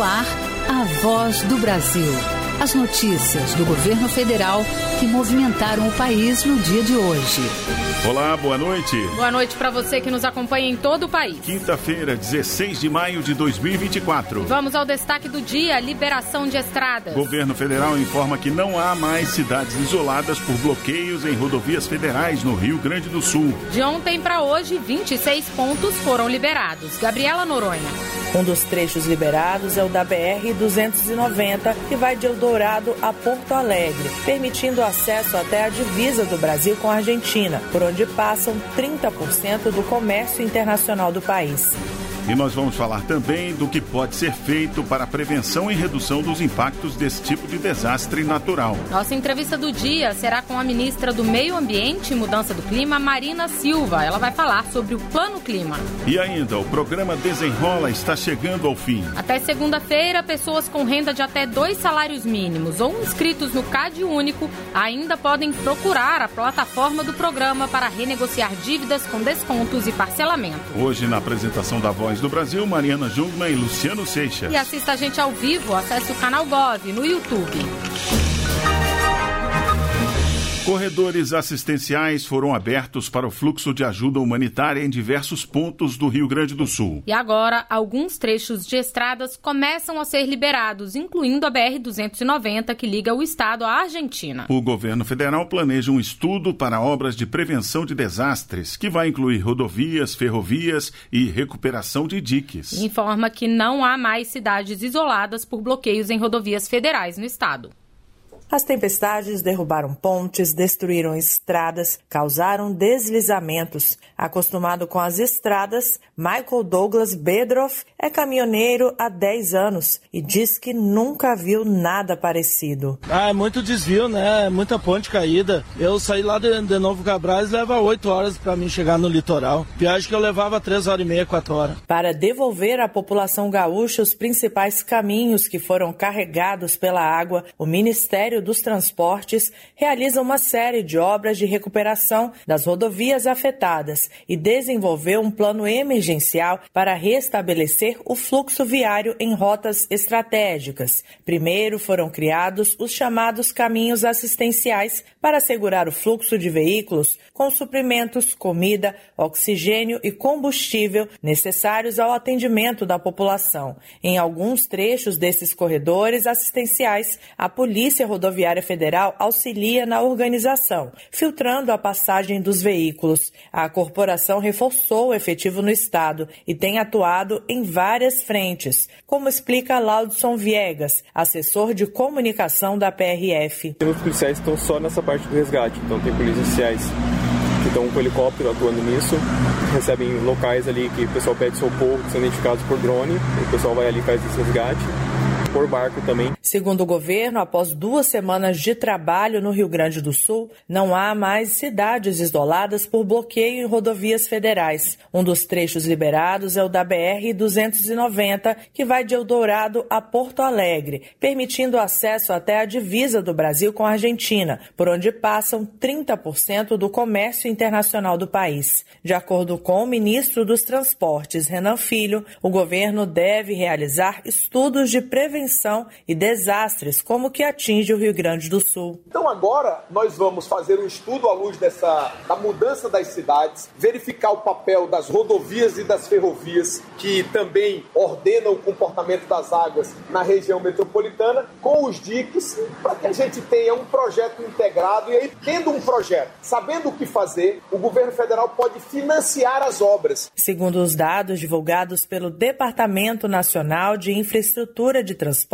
No ar, a Voz do Brasil. As notícias do governo federal que movimentaram o país no dia de hoje. Olá, boa noite. Boa noite para você que nos acompanha em todo o país. Quinta-feira, 16 de maio de 2024. Vamos ao destaque do dia, liberação de estradas. Governo federal informa que não há mais cidades isoladas por bloqueios em rodovias federais no Rio Grande do Sul. De ontem para hoje, 26 pontos foram liberados. Gabriela Noronha. Um dos trechos liberados é o da BR-290, que vai de Eldorado a Porto Alegre, permitindo acesso até a divisa do Brasil com a Argentina, por onde passam 30% do comércio internacional do país. E nós vamos falar também do que pode ser feito para a prevenção e redução dos impactos desse tipo de desastre natural. Nossa entrevista do dia será com a ministra do Meio Ambiente e Mudança do Clima, Marina Silva. Ela vai falar sobre o Plano Clima. E ainda, o programa Desenrola está chegando ao fim. Até segunda-feira, pessoas com renda de até 2 salários mínimos ou inscritos no CAD Único ainda podem procurar a plataforma do programa para renegociar dívidas com descontos e parcelamento. Hoje, na apresentação da Voz do Brasil, Mariana Jungmann e Luciano Seixas. E assista a gente ao vivo, acesse o canal Gov no YouTube. Corredores assistenciais foram abertos para o fluxo de ajuda humanitária em diversos pontos do Rio Grande do Sul. E agora, alguns trechos de estradas começam a ser liberados, incluindo a BR-290, que liga o estado à Argentina. O governo federal planeja um estudo para obras de prevenção de desastres, que vai incluir rodovias, ferrovias e recuperação de diques. E informa que não há mais cidades isoladas por bloqueios em rodovias federais no estado. As tempestades derrubaram pontes, destruíram estradas, causaram deslizamentos. Acostumado com as estradas, Michael Douglas Bedroff é caminhoneiro há 10 anos e diz que nunca viu nada parecido. É muito desvio, né? É muita ponte caída. Eu saí lá de Novo Cabrais, leva 8 horas para mim chegar no litoral. Viagem que eu levava 3 horas e meia, 4 horas. Para devolver à população gaúcha os principais caminhos que foram carregados pela água, o Ministério dos Transportes realiza uma série de obras de recuperação das rodovias afetadas e desenvolveu um plano emergencial para restabelecer o fluxo viário em rotas estratégicas. Primeiro foram criados os chamados caminhos assistenciais para assegurar o fluxo de veículos com suprimentos, comida, oxigênio e combustível necessários ao atendimento da população. Em alguns trechos desses corredores assistenciais, a Polícia Rodoviária Federal auxilia na organização, filtrando a passagem dos veículos. A corporação reforçou o efetivo no estado e tem atuado em várias frentes, como explica Laudson Viegas, assessor de comunicação da PRF. Os policiais estão só nessa parte do resgate, então tem policiais que estão com helicóptero atuando nisso, recebem locais ali que o pessoal pede socorro, que são identificados por drone, e o pessoal vai ali e faz esse resgate. Por barco também. Segundo o governo, após 2 semanas de trabalho no Rio Grande do Sul, não há mais cidades isoladas por bloqueio em rodovias federais. Um dos trechos liberados é o da BR-290, que vai de Eldorado a Porto Alegre, permitindo acesso até a divisa do Brasil com a Argentina, por onde passam 30% do comércio internacional do país. De acordo com o ministro dos Transportes, Renan Filho, o governo deve realizar estudos de prevenção e desastres como o que atinge o Rio Grande do Sul. Então agora nós vamos fazer um estudo à luz da mudança das cidades, verificar o papel das rodovias e das ferrovias, que também ordenam o comportamento das águas na região metropolitana, com os diques, para que a gente tenha um projeto integrado. E aí, tendo um projeto, sabendo o que fazer, o governo federal pode financiar as obras. Segundo os dados divulgados pelo Departamento Nacional de Infraestrutura de Transportes,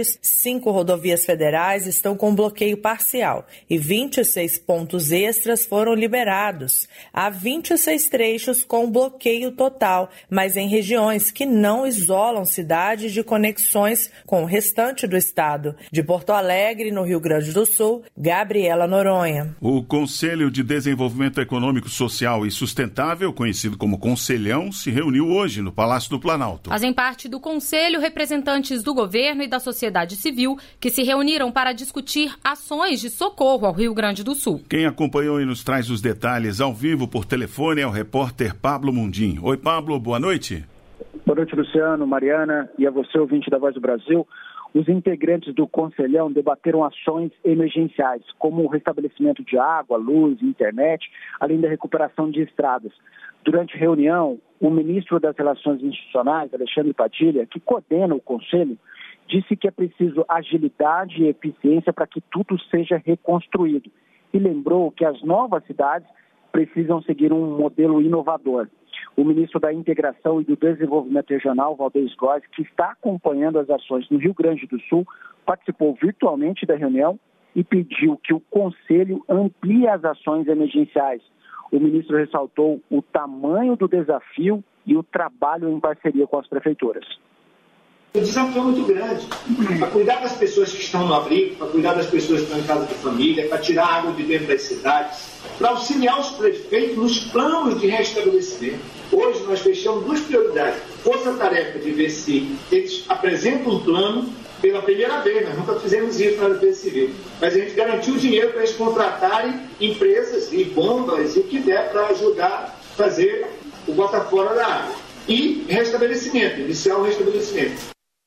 5 rodovias federais estão com bloqueio parcial e 26 pontos extras foram liberados. Há 26 trechos com bloqueio total, mas em regiões que não isolam cidades de conexões com o restante do estado. De Porto Alegre, no Rio Grande do Sul, Gabriela Noronha. O Conselho de Desenvolvimento Econômico, Social e Sustentável, conhecido como Conselhão, se reuniu hoje no Palácio do Planalto. Fazem parte do Conselho representantes do governo e da sociedade civil que se reuniram para discutir ações de socorro ao Rio Grande do Sul. Quem acompanhou e nos traz os detalhes ao vivo por telefone é o repórter Pablo Mundim. Oi, Pablo, boa noite. Boa noite, Luciano, Mariana e a você, ouvinte da Voz do Brasil. Os integrantes do Conselhão debateram ações emergenciais, como o restabelecimento de água, luz e internet, além da recuperação de estradas. Durante a reunião, o ministro das Relações Institucionais, Alexandre Padilha, que coordena o Conselho, disse que é preciso agilidade e eficiência para que tudo seja reconstruído. E lembrou que as novas cidades precisam seguir um modelo inovador. O ministro da Integração e do Desenvolvimento Regional, Valdez Góes, que está acompanhando as ações no Rio Grande do Sul, participou virtualmente da reunião e pediu que o Conselho amplie as ações emergenciais. O ministro ressaltou o tamanho do desafio e o trabalho em parceria com as prefeituras. O desafio é muito grande, para cuidar das pessoas que estão no abrigo, para cuidar das pessoas que estão em casa de família, para tirar a água de dentro das cidades, para auxiliar os prefeitos nos planos de restabelecimento. Hoje nós fechamos 2 prioridades. Força-tarefa de ver se eles apresentam um plano pela primeira vez, nós nunca fizemos isso na Defesa Civil, mas a gente garantiu o dinheiro para eles contratarem empresas e bombas e o que der para ajudar a fazer o bota fora da água. E restabelecimento, iniciar o restabelecimento.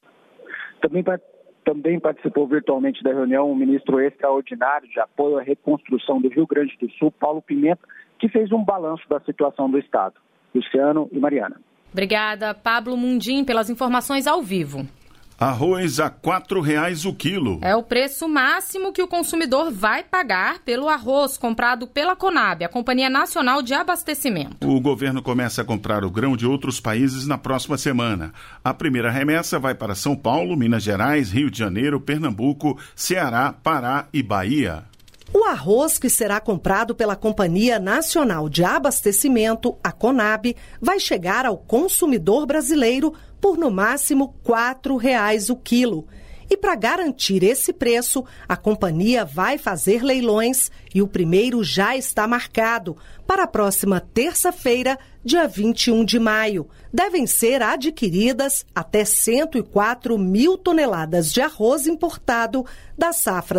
Também participou virtualmente da reunião o ministro extraordinário de apoio à reconstrução do Rio Grande do Sul, Paulo Pimenta, que fez um balanço da situação do Estado. Luciano e Mariana. Obrigada, Pablo Mundim, pelas informações ao vivo. Arroz a R$ 4,00 o quilo. É o preço máximo que o consumidor vai pagar pelo arroz comprado pela Conab, a Companhia Nacional de Abastecimento. O governo começa a comprar o grão de outros países na próxima semana. A primeira remessa vai para São Paulo, Minas Gerais, Rio de Janeiro, Pernambuco, Ceará, Pará e Bahia. O arroz que será comprado pela Companhia Nacional de Abastecimento, a Conab, vai chegar ao consumidor brasileiro por no máximo R$ 4,00 o quilo. E para garantir esse preço, a companhia vai fazer leilões e o primeiro já está marcado para a próxima terça-feira, dia 21 de maio. Devem ser adquiridas até 104 mil toneladas de arroz importado da safra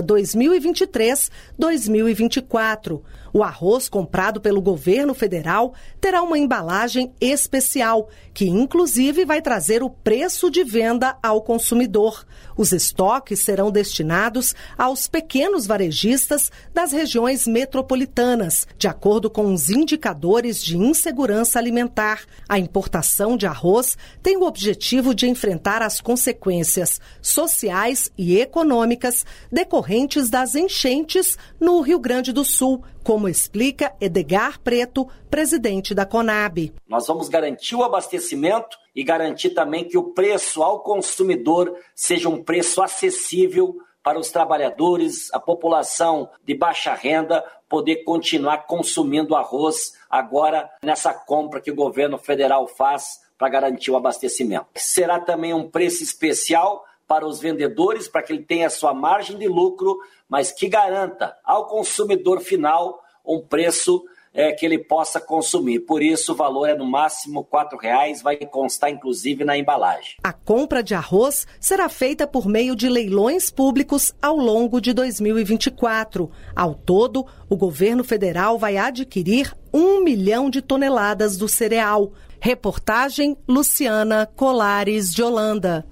2023-2024. O arroz comprado pelo governo federal terá uma embalagem especial, que inclusive vai trazer o preço de venda ao consumidor. Os estoques serão destinados aos pequenos varejistas das regiões metropolitanas, de acordo com os indicadores de insegurança alimentar. A importação de arroz tem o objetivo de enfrentar as consequências sociais e econômicas decorrentes das enchentes no Rio Grande do Sul, como explica Edgar Preto, presidente da Conab. Nós vamos garantir o abastecimento e garantir também que o preço ao consumidor seja um preço acessível para os trabalhadores, a população de baixa renda poder continuar consumindo arroz agora nessa compra que o governo federal faz para garantir o abastecimento. Será também um preço especial para os vendedores, para que ele tenha sua margem de lucro, mas que garanta ao consumidor final um preço que ele possa consumir. Por isso, o valor é no máximo R$ 4,00, vai constar inclusive na embalagem. A compra de arroz será feita por meio de leilões públicos ao longo de 2024. Ao todo, o governo federal vai adquirir 1 milhão de toneladas do cereal. Reportagem Luciana Colares de Holanda.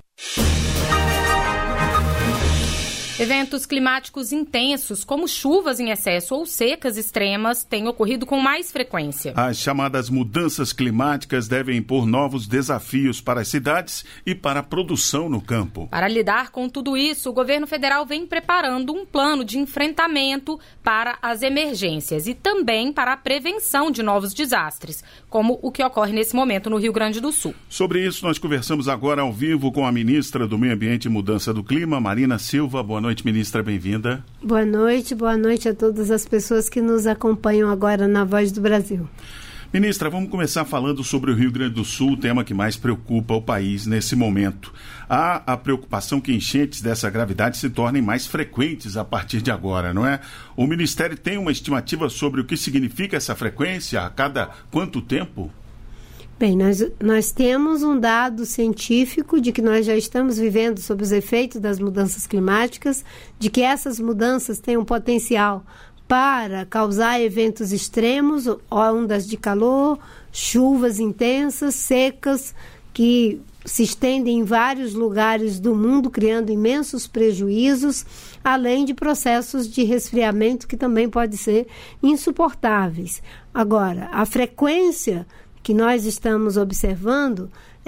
Eventos climáticos intensos, como chuvas em excesso ou secas extremas, têm ocorrido com mais frequência. As chamadas mudanças climáticas devem impor novos desafios para as cidades e para a produção no campo. Para lidar com tudo isso, o governo federal vem preparando um plano de enfrentamento para as emergências e também para a prevenção de novos desastres, como o que ocorre nesse momento no Rio Grande do Sul. Sobre isso, nós conversamos agora ao vivo com a ministra do Meio Ambiente e Mudança do Clima, Marina Silva. Boa noite, ministra, bem-vinda. Boa noite a todas as pessoas que nos acompanham agora na Voz do Brasil. Ministra, vamos começar falando sobre o Rio Grande do Sul, o tema que mais preocupa o país nesse momento. Há a preocupação que enchentes dessa gravidade se tornem mais frequentes a partir de agora, não é? O Ministério tem uma estimativa sobre o que significa essa frequência, a cada quanto tempo? Bem, nós temos um dado científico de que nós já estamos vivendo sob os efeitos das mudanças climáticas, de que essas mudanças têm um potencial para causar eventos extremos, ondas de calor, chuvas intensas, secas, que se estendem em vários lugares do mundo, criando imensos prejuízos, além de processos de resfriamento que também podem ser insuportáveis. Agora, a frequência que nós estamos observando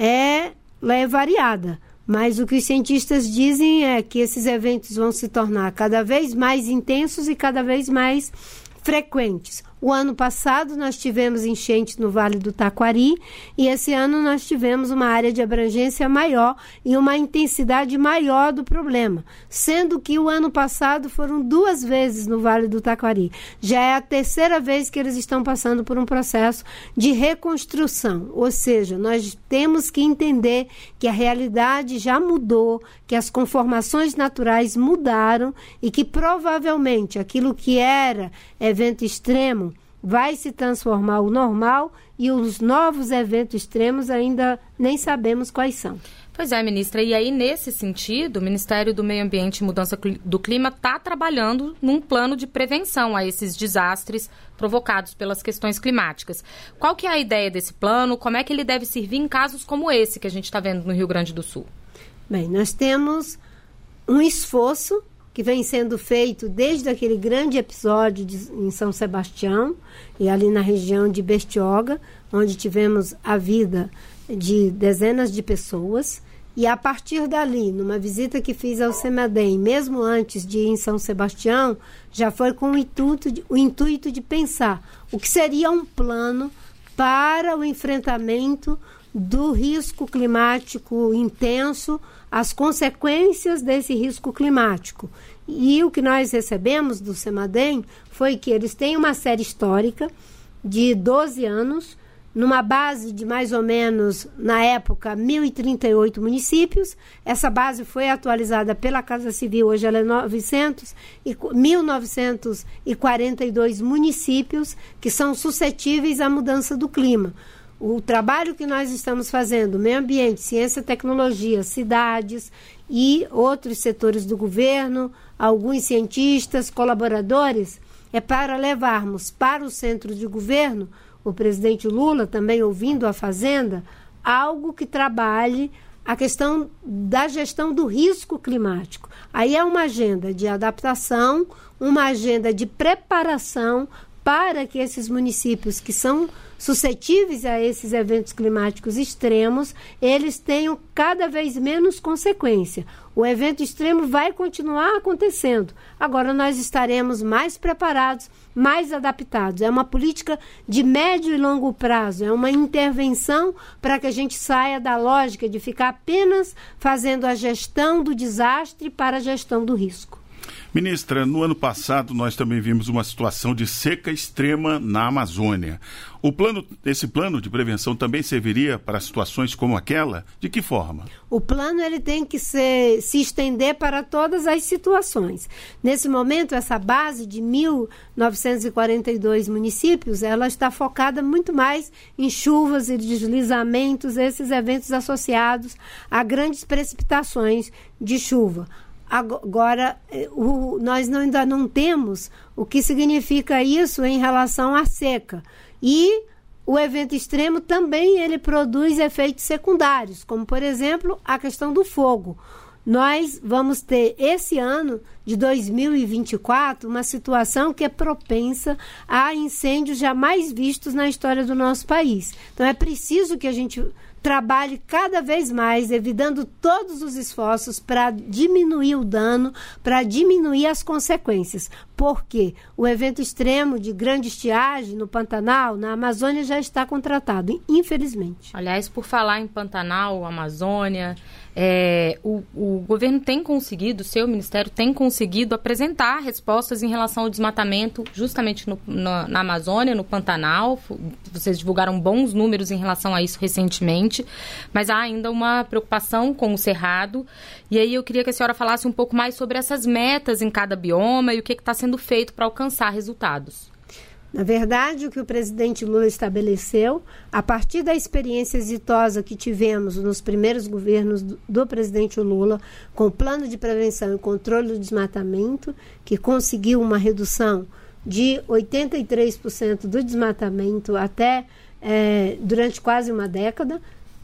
é variada, mas o que os cientistas dizem é que esses eventos vão se tornar cada vez mais intensos e cada vez mais frequentes. O ano passado nós tivemos enchentes no Vale do Taquari e esse ano nós tivemos uma área de abrangência maior e uma intensidade maior do problema, sendo que o ano passado foram 2 vezes no Vale do Taquari. Já é a 3ª vez que eles estão passando por um processo de reconstrução, ou seja, nós temos que entender que a realidade já mudou, que as conformações naturais mudaram e que provavelmente aquilo que era evento extremo vai se transformar o normal e os novos eventos extremos ainda nem sabemos quais são. Pois é, ministra, e aí nesse sentido, o Ministério do Meio Ambiente e Mudança do Clima está trabalhando num plano de prevenção a esses desastres provocados pelas questões climáticas. Qual que é a ideia desse plano? Como é que ele deve servir em casos como esse que a gente está vendo no Rio Grande do Sul? Bem, nós temos um esforço que vem sendo feito desde aquele grande episódio em São Sebastião e ali na região de Bertioga, onde tivemos a vida de dezenas de pessoas. E a partir dali, numa visita que fiz ao CEMADEM, mesmo antes de ir em São Sebastião, já foi com o intuito de pensar o que seria um plano para o enfrentamento do risco climático intenso, as consequências desse risco climático. E o que nós recebemos do CEMADEM foi que eles têm uma série histórica de 12 anos, numa base de mais ou menos, na época, 1.038 municípios. Essa base foi atualizada pela Casa Civil, hoje ela é 1.942 municípios que são suscetíveis à mudança do clima. O trabalho que nós estamos fazendo, meio ambiente, ciência e tecnologia, cidades e outros setores do governo, alguns cientistas, colaboradores, é para levarmos para o centro de governo, o presidente Lula também ouvindo a Fazenda, algo que trabalhe a questão da gestão do risco climático. Aí é uma agenda de adaptação, uma agenda de preparação para que esses municípios que são suscetíveis a esses eventos climáticos extremos, eles tenham cada vez menos consequência. O evento extremo vai continuar acontecendo. Agora nós estaremos mais preparados, mais adaptados. É uma política de médio e longo prazo, é uma intervenção para que a gente saia da lógica de ficar apenas fazendo a gestão do desastre para a gestão do risco. Ministra, no ano passado nós também vimos uma situação de seca extrema na Amazônia. Esse plano de prevenção também serviria para situações como aquela? De que forma? O plano ele tem que se estender para todas as situações. Nesse momento, essa base de 1.942 municípios, ela está focada muito mais em chuvas e deslizamentos, esses eventos associados a grandes precipitações de chuva. Agora, nós ainda não temos o que significa isso em relação à seca. E o evento extremo também ele produz efeitos secundários, como, por exemplo, a questão do fogo. Nós vamos ter, esse ano de 2024, uma situação que é propensa a incêndios jamais vistos na história do nosso país. Então, é preciso que a gente trabalhe cada vez mais, evitando todos os esforços para diminuir o dano, para diminuir as consequências. Porque o evento extremo de grande estiagem no Pantanal, na Amazônia, já está contratado, infelizmente. Aliás, por falar em Pantanal, Amazônia, o governo tem conseguido, o seu ministério tem conseguido apresentar respostas em relação ao desmatamento justamente na Amazônia, no Pantanal. Vocês divulgaram bons números em relação a isso recentemente, mas há ainda uma preocupação com o Cerrado. E aí eu queria que a senhora falasse um pouco mais sobre essas metas em cada bioma e o que está sendo feito para alcançar resultados. Na verdade, o que o presidente Lula estabeleceu, a partir da experiência exitosa que tivemos nos primeiros governos do presidente Lula, com o plano de prevenção e controle do desmatamento, que conseguiu uma redução de 83% do desmatamento até durante quase uma década,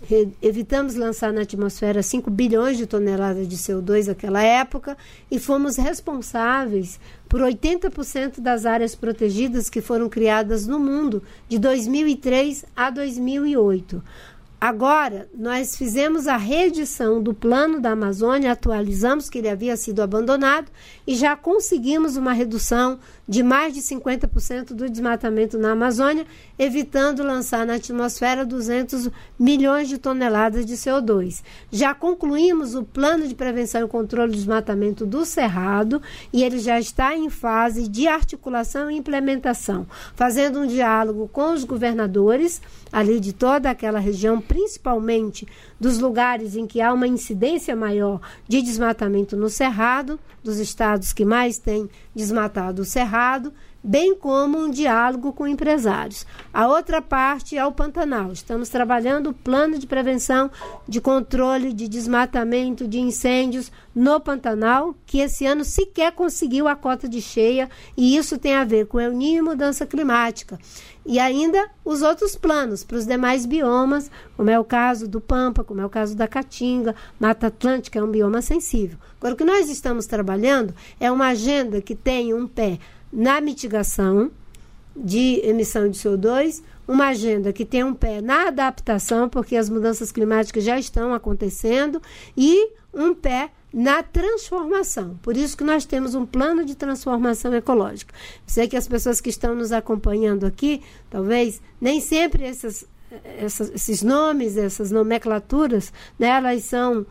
evitamos lançar na atmosfera 5 bilhões de toneladas de CO2 naquela época e fomos responsáveis por 80% das áreas protegidas que foram criadas no mundo de 2003 a 2008. Agora, nós fizemos a reedição do plano da Amazônia, atualizamos que ele havia sido abandonado e já conseguimos uma redução de mais de 50% do desmatamento na Amazônia, evitando lançar na atmosfera 200 milhões de toneladas de CO2. Já concluímos o plano de prevenção e controle do desmatamento do Cerrado e ele já está em fase de articulação e implementação, fazendo um diálogo com os governadores ali de toda aquela região, principalmente dos lugares em que há uma incidência maior de desmatamento no Cerrado, dos estados que mais têm desmatado o Cerrado, bem como um diálogo com empresários. A outra parte é o Pantanal. Estamos trabalhando o plano de prevenção, de controle, de desmatamento, de incêndios no Pantanal, que esse ano sequer conseguiu a cota de cheia, e isso tem a ver com El Niño e mudança climática. E ainda os outros planos para os demais biomas, como é o caso do Pampa, como é o caso da Caatinga, Mata Atlântica é um bioma sensível. Agora, o que nós estamos trabalhando é uma agenda que tem um pé na mitigação de emissão de CO2, uma agenda que tem um pé na adaptação, porque as mudanças climáticas já estão acontecendo, e um pé na transformação. Por isso que nós temos um plano de transformação ecológica. Sei que as pessoas que estão nos acompanhando aqui, talvez nem sempre esses nomes, essas nomenclaturas, né, elas são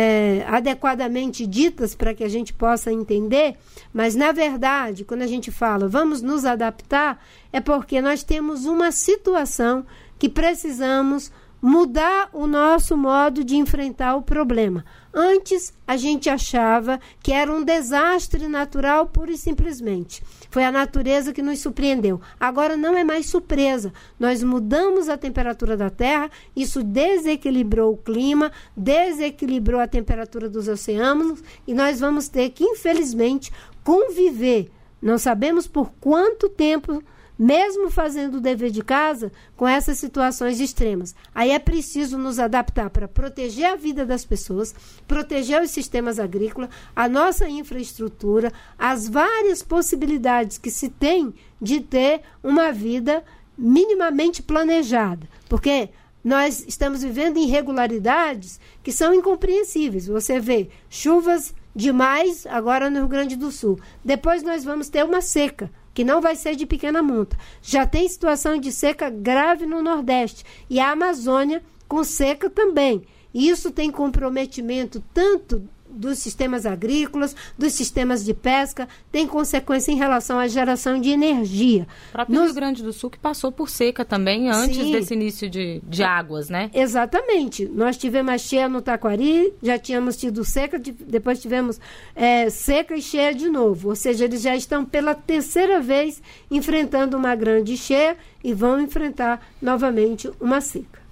adequadamente ditas para que a gente possa entender, mas, na verdade, quando a gente fala vamos nos adaptar, é porque nós temos uma situação que precisamos mudar o nosso modo de enfrentar o problema. Antes, a gente achava que era um desastre natural, pura e simplesmente. Foi a natureza que nos surpreendeu. Agora não é mais surpresa. Nós mudamos a temperatura da Terra, isso desequilibrou o clima, desequilibrou a temperatura dos oceanos, e nós vamos ter que, infelizmente, conviver. Não sabemos por quanto tempo, mesmo fazendo o dever de casa, com essas situações extremas. Aí é preciso nos adaptar para proteger a vida das pessoas, proteger os sistemas agrícolas, a nossa infraestrutura, as várias possibilidades que se tem de ter uma vida minimamente planejada. Porque nós estamos vivendo irregularidades que são incompreensíveis. Você vê chuvas demais agora no Rio Grande do Sul. Depois nós vamos ter uma seca, que não vai ser de pequena monta. Já tem situação de seca grave no Nordeste e a Amazônia com seca também. E isso tem comprometimento tanto dos sistemas agrícolas, dos sistemas de pesca, tem consequência em relação à geração de energia. O próprio Rio Grande do Sul que passou por seca também antes desse início de águas, né? Exatamente. Nós tivemos a cheia no Taquari, já tínhamos tido seca, depois tivemos seca e cheia de novo. Ou seja, eles já estão pela terceira vez enfrentando uma grande cheia e vão enfrentar novamente uma seca.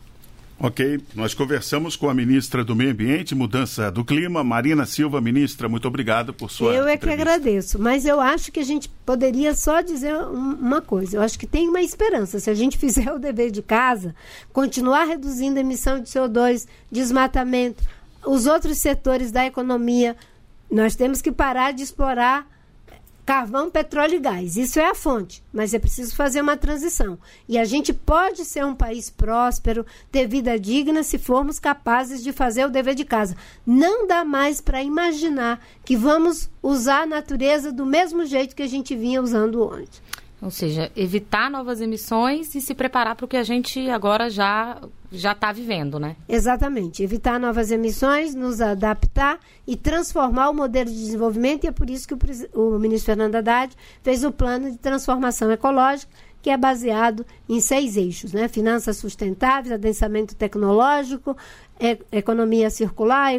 Ok, nós conversamos com a ministra do Meio Ambiente e Mudança do Clima, Marina Silva. Ministra, muito obrigado por sua entrevista. Eu que agradeço, mas eu acho que a gente poderia só dizer uma coisa. Eu acho que tem uma esperança. Se a gente fizer o dever de casa, continuar reduzindo a emissão de CO2, desmatamento, os outros setores da economia, nós temos que parar de explorar carvão, petróleo e gás. Isso é a fonte, mas é preciso fazer uma transição. E a gente pode ser um país próspero, ter vida digna, se formos capazes de fazer o dever de casa. Não dá mais para imaginar que vamos usar a natureza do mesmo jeito que a gente vinha usando antes. Ou seja, evitar novas emissões e se preparar para o que a gente agora já está vivendo, né? Exatamente. Evitar novas emissões, nos adaptar e transformar o modelo de desenvolvimento. E é por isso que o ministro Fernando Haddad fez o plano de transformação ecológica, que é baseado em 6 eixos, né? Finanças sustentáveis, adensamento tecnológico, economia circular,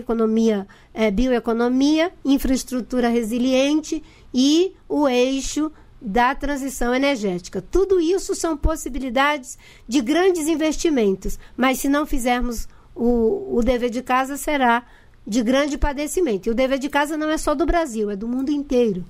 bioeconomia, infraestrutura resiliente e o eixo da transição energética. Tudo isso são possibilidades de grandes investimentos, mas se não fizermos o dever de casa, será de grande padecimento. E o dever de casa não é só do Brasil, é do mundo inteiro.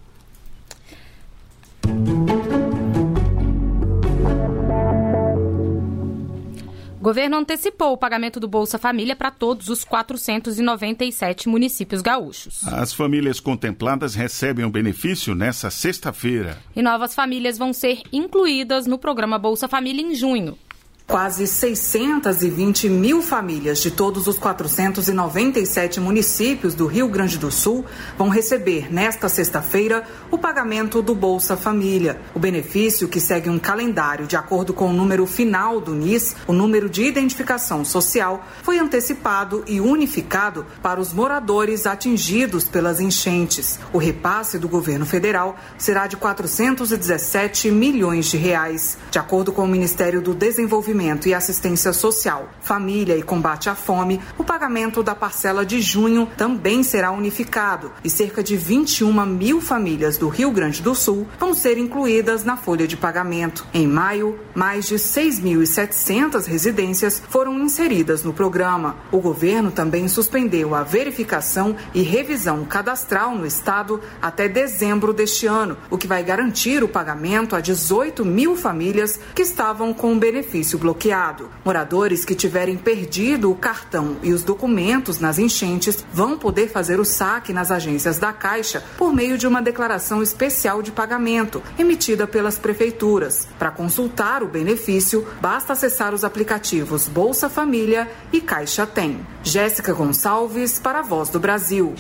O governo antecipou o pagamento do Bolsa Família para todos os 497 municípios gaúchos. As famílias contempladas recebem o benefício nesta sexta-feira. E novas famílias vão ser incluídas no programa Bolsa Família em junho. Quase 620 mil famílias de todos os 497 municípios do Rio Grande do Sul vão receber, nesta sexta-feira, o pagamento do Bolsa Família. O benefício, que segue um calendário de acordo com o número final do NIS, o número de identificação social, foi antecipado e unificado para os moradores atingidos pelas enchentes. O repasse do governo federal será de R$ 417 milhões. De acordo com o Ministério do Desenvolvimento e Assistência Social, Família e Combate à Fome, o pagamento da parcela de junho também será unificado e cerca de 21 mil famílias do Rio Grande do Sul vão ser incluídas na folha de pagamento. Em maio, mais de 6.700 residências foram inseridas no programa. O governo também suspendeu a verificação e revisão cadastral no estado até dezembro deste ano, o que vai garantir o pagamento a 18 mil famílias que estavam com o benefício bloqueado. Moradores que tiverem perdido o cartão e os documentos nas enchentes vão poder fazer o saque nas agências da Caixa por meio de uma declaração especial de pagamento emitida pelas prefeituras. Para consultar o benefício, basta acessar os aplicativos Bolsa Família e Caixa Tem. Jéssica Gonçalves para a Voz do Brasil.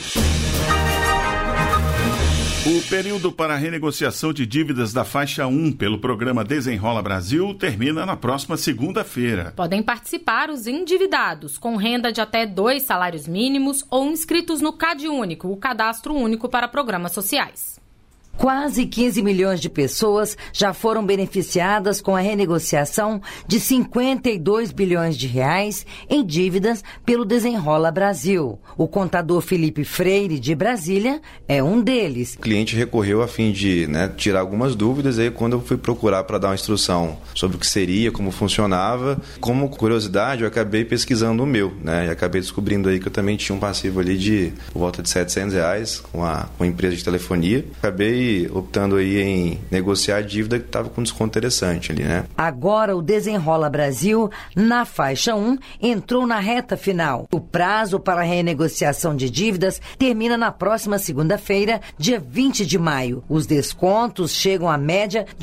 O período para a renegociação de dívidas da faixa 1 pelo programa Desenrola Brasil termina na próxima segunda-feira. Podem participar os endividados com renda de até 2 salários mínimos ou inscritos no CadÚnico, o Cadastro Único para Programas Sociais. Quase 15 milhões de pessoas já foram beneficiadas com a renegociação de 52 bilhões de reais em dívidas pelo Desenrola Brasil. O contador Felipe Freire, de Brasília, é um deles. O cliente recorreu a fim de tirar algumas dúvidas. Aí, quando eu fui procurar para dar uma instrução sobre o que seria, como funcionava, como curiosidade, eu acabei pesquisando o meu, e acabei descobrindo aí que eu também tinha um passivo ali de por volta de R$700 com a empresa de telefonia. Acabei optando aí em negociar a dívida que estava com desconto interessante ali, Agora o Desenrola Brasil, na faixa 1, entrou na reta final. O prazo para a renegociação de dívidas termina na próxima segunda-feira, dia 20 de maio. Os descontos chegam à média de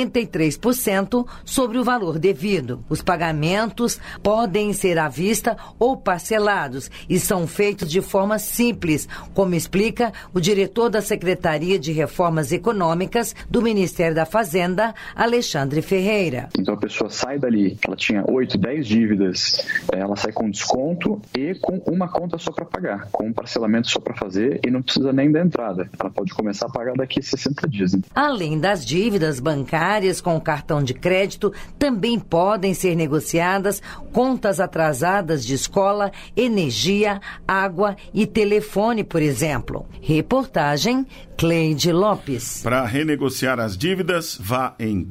83% sobre o valor devido. Os pagamentos podem ser à vista ou parcelados e são feitos de forma simples, como explica o diretor da Secretaria de Reformas Econômicas do Ministério da Fazenda, Alexandre Ferreira. Então a pessoa sai dali, ela tinha 8, 10 dívidas, ela sai com desconto e com uma conta só para pagar, com um parcelamento só para fazer e não precisa nem da entrada. Ela pode começar a pagar daqui a 60 dias. Além das dívidas bancárias com o cartão de crédito, também podem ser negociadas contas atrasadas de escola, energia, água e telefone, por exemplo. Reportagem Cleide Lopes. Para renegociar as dívidas, vá em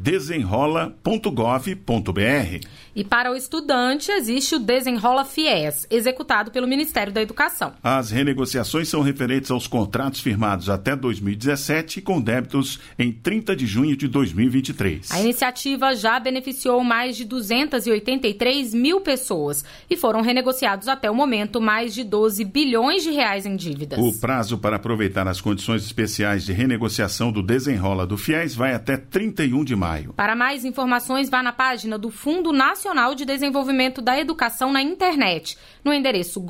desenrola.gov.br. E para o estudante, existe o Desenrola FIES, executado pelo Ministério da Educação. As renegociações são referentes aos contratos firmados até 2017 com débitos em 30 de junho de 2023. A iniciativa já beneficiou mais de 283 mil pessoas e foram renegociados até o momento mais de 12 bilhões de reais em dívidas. O prazo para aproveitar as condições especiais de renegociação do Desenrola do FIES vai até 31 de maio. Para mais informações, vá na página do Fundo Nacional de Desenvolvimento da Educação na internet, no endereço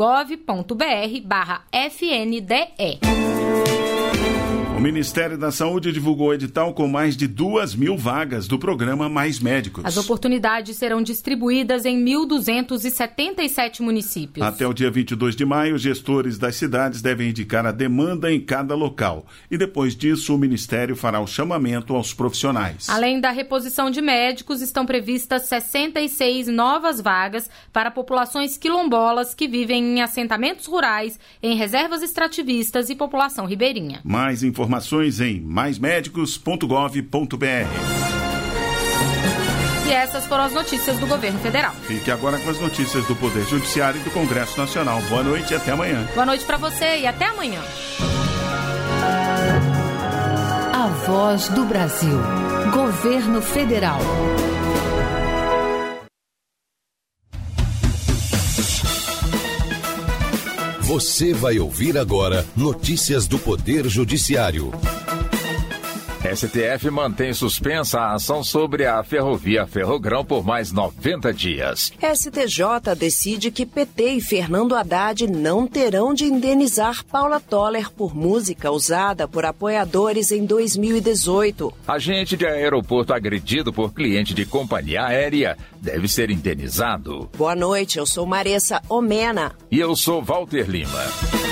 gov.br/FNDE. O Ministério da Saúde divulgou edital com mais de 2.000 vagas do programa Mais Médicos. As oportunidades serão distribuídas em 1.277 municípios. Até o dia 22 de maio, gestores das cidades devem indicar a demanda em cada local. E depois disso, o Ministério fará o chamamento aos profissionais. Além da reposição de médicos, estão previstas 66 novas vagas para populações quilombolas que vivem em assentamentos rurais, em reservas extrativistas e população ribeirinha. Mais informações em maismedicos.gov.br. E essas foram as notícias do governo federal. Fique agora com as notícias do Poder Judiciário e do Congresso Nacional. Boa noite e até amanhã. Boa noite para você e até amanhã. A Voz do Brasil. Governo Federal. Você vai ouvir agora notícias do Poder Judiciário. STF mantém suspensa a ação sobre a ferrovia Ferrogrão por mais 90 dias. STJ decide que PT e Fernando Haddad não terão de indenizar Paula Toller por música usada por apoiadores em 2018. Agente de aeroporto agredido por cliente de companhia aérea deve ser indenizado. Boa noite, eu sou Maressa Omena. E eu sou Walter Lima.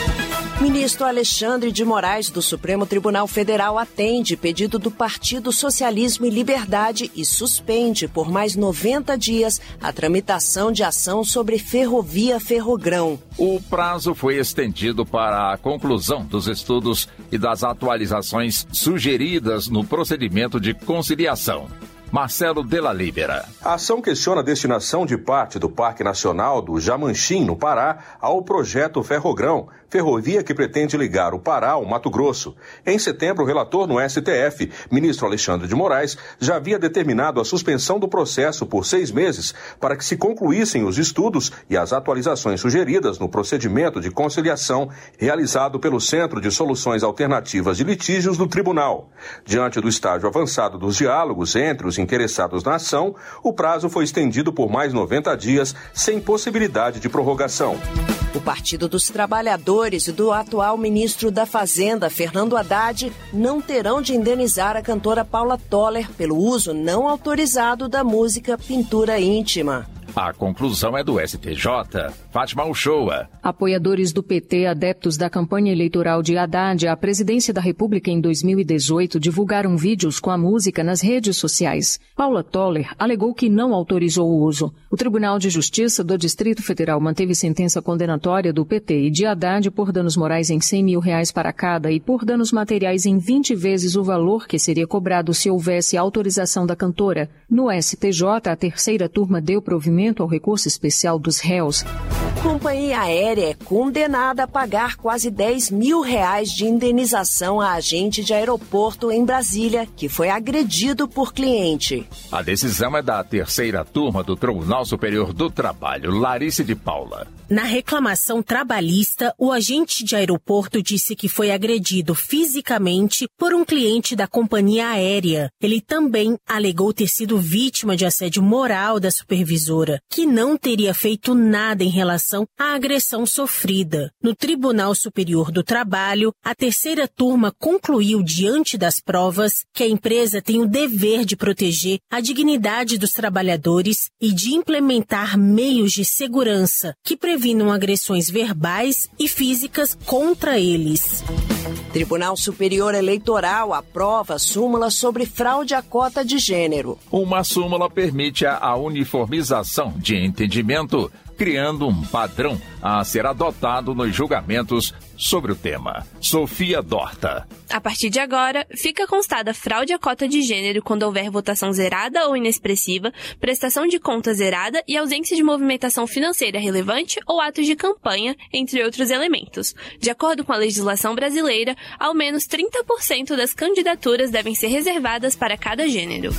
Ministro Alexandre de Moraes, do Supremo Tribunal Federal, atende pedido do Partido Socialismo e Liberdade e suspende por mais 90 dias a tramitação de ação sobre ferrovia Ferrogrão. O prazo foi estendido para a conclusão dos estudos e das atualizações sugeridas no procedimento de conciliação. Marcelo Della Libera. A ação questiona a destinação de parte do Parque Nacional do Jamanchim, no Pará, ao projeto Ferrogrão, ferrovia que pretende ligar o Pará ao Mato Grosso. Em setembro, o relator no STF, ministro Alexandre de Moraes, já havia determinado a suspensão do processo por 6 meses para que se concluíssem os estudos e as atualizações sugeridas no procedimento de conciliação realizado pelo Centro de Soluções Alternativas de Litígios do Tribunal. Diante do estágio avançado dos diálogos entre os interessados na ação, o prazo foi estendido por mais 90 dias, sem possibilidade de prorrogação. O Partido dos Trabalhadores e do atual ministro da Fazenda, Fernando Haddad, não terão de indenizar a cantora Paula Toller pelo uso não autorizado da música Pintura Íntima. A conclusão é do STJ. Fátima Uchoa. Apoiadores do PT, adeptos da campanha eleitoral de Haddad à presidência da República em 2018, divulgaram vídeos com a música nas redes sociais. Paula Toller alegou que não autorizou o uso. O Tribunal de Justiça do Distrito Federal manteve sentença condenatória do PT e de Haddad por danos morais em R$100 mil para cada e por danos materiais em 20 vezes o valor que seria cobrado se houvesse autorização da cantora. No STJ, a terceira turma deu provimento ao recurso especial dos réus. Companhia aérea é condenada a pagar quase R$10 mil de indenização a agente de aeroporto em Brasília, que foi agredido por cliente. A decisão é da terceira turma do Tribunal Superior do Trabalho, Larice de Paula. Na reclamação trabalhista, o agente de aeroporto disse que foi agredido fisicamente por um cliente da companhia aérea. Ele também alegou ter sido vítima de assédio moral da supervisora, que não teria feito nada em relação à agressão sofrida. No Tribunal Superior do Trabalho, a terceira turma concluiu, diante das provas, que a empresa tem o dever de proteger a dignidade dos trabalhadores e de implementar meios de segurança que previnam agressões verbais e físicas contra eles. Tribunal Superior Eleitoral aprova súmula sobre fraude à cota de gênero. Uma súmula permite a uniformização de entendimento, criando um padrão a ser adotado nos julgamentos sobre o tema. Sofia Dorta. A partir de agora, fica constada fraude à cota de gênero quando houver votação zerada ou inexpressiva, prestação de conta zerada e ausência de movimentação financeira relevante ou atos de campanha, entre outros elementos. De acordo com a legislação brasileira, ao menos 30% das candidaturas devem ser reservadas para cada gênero.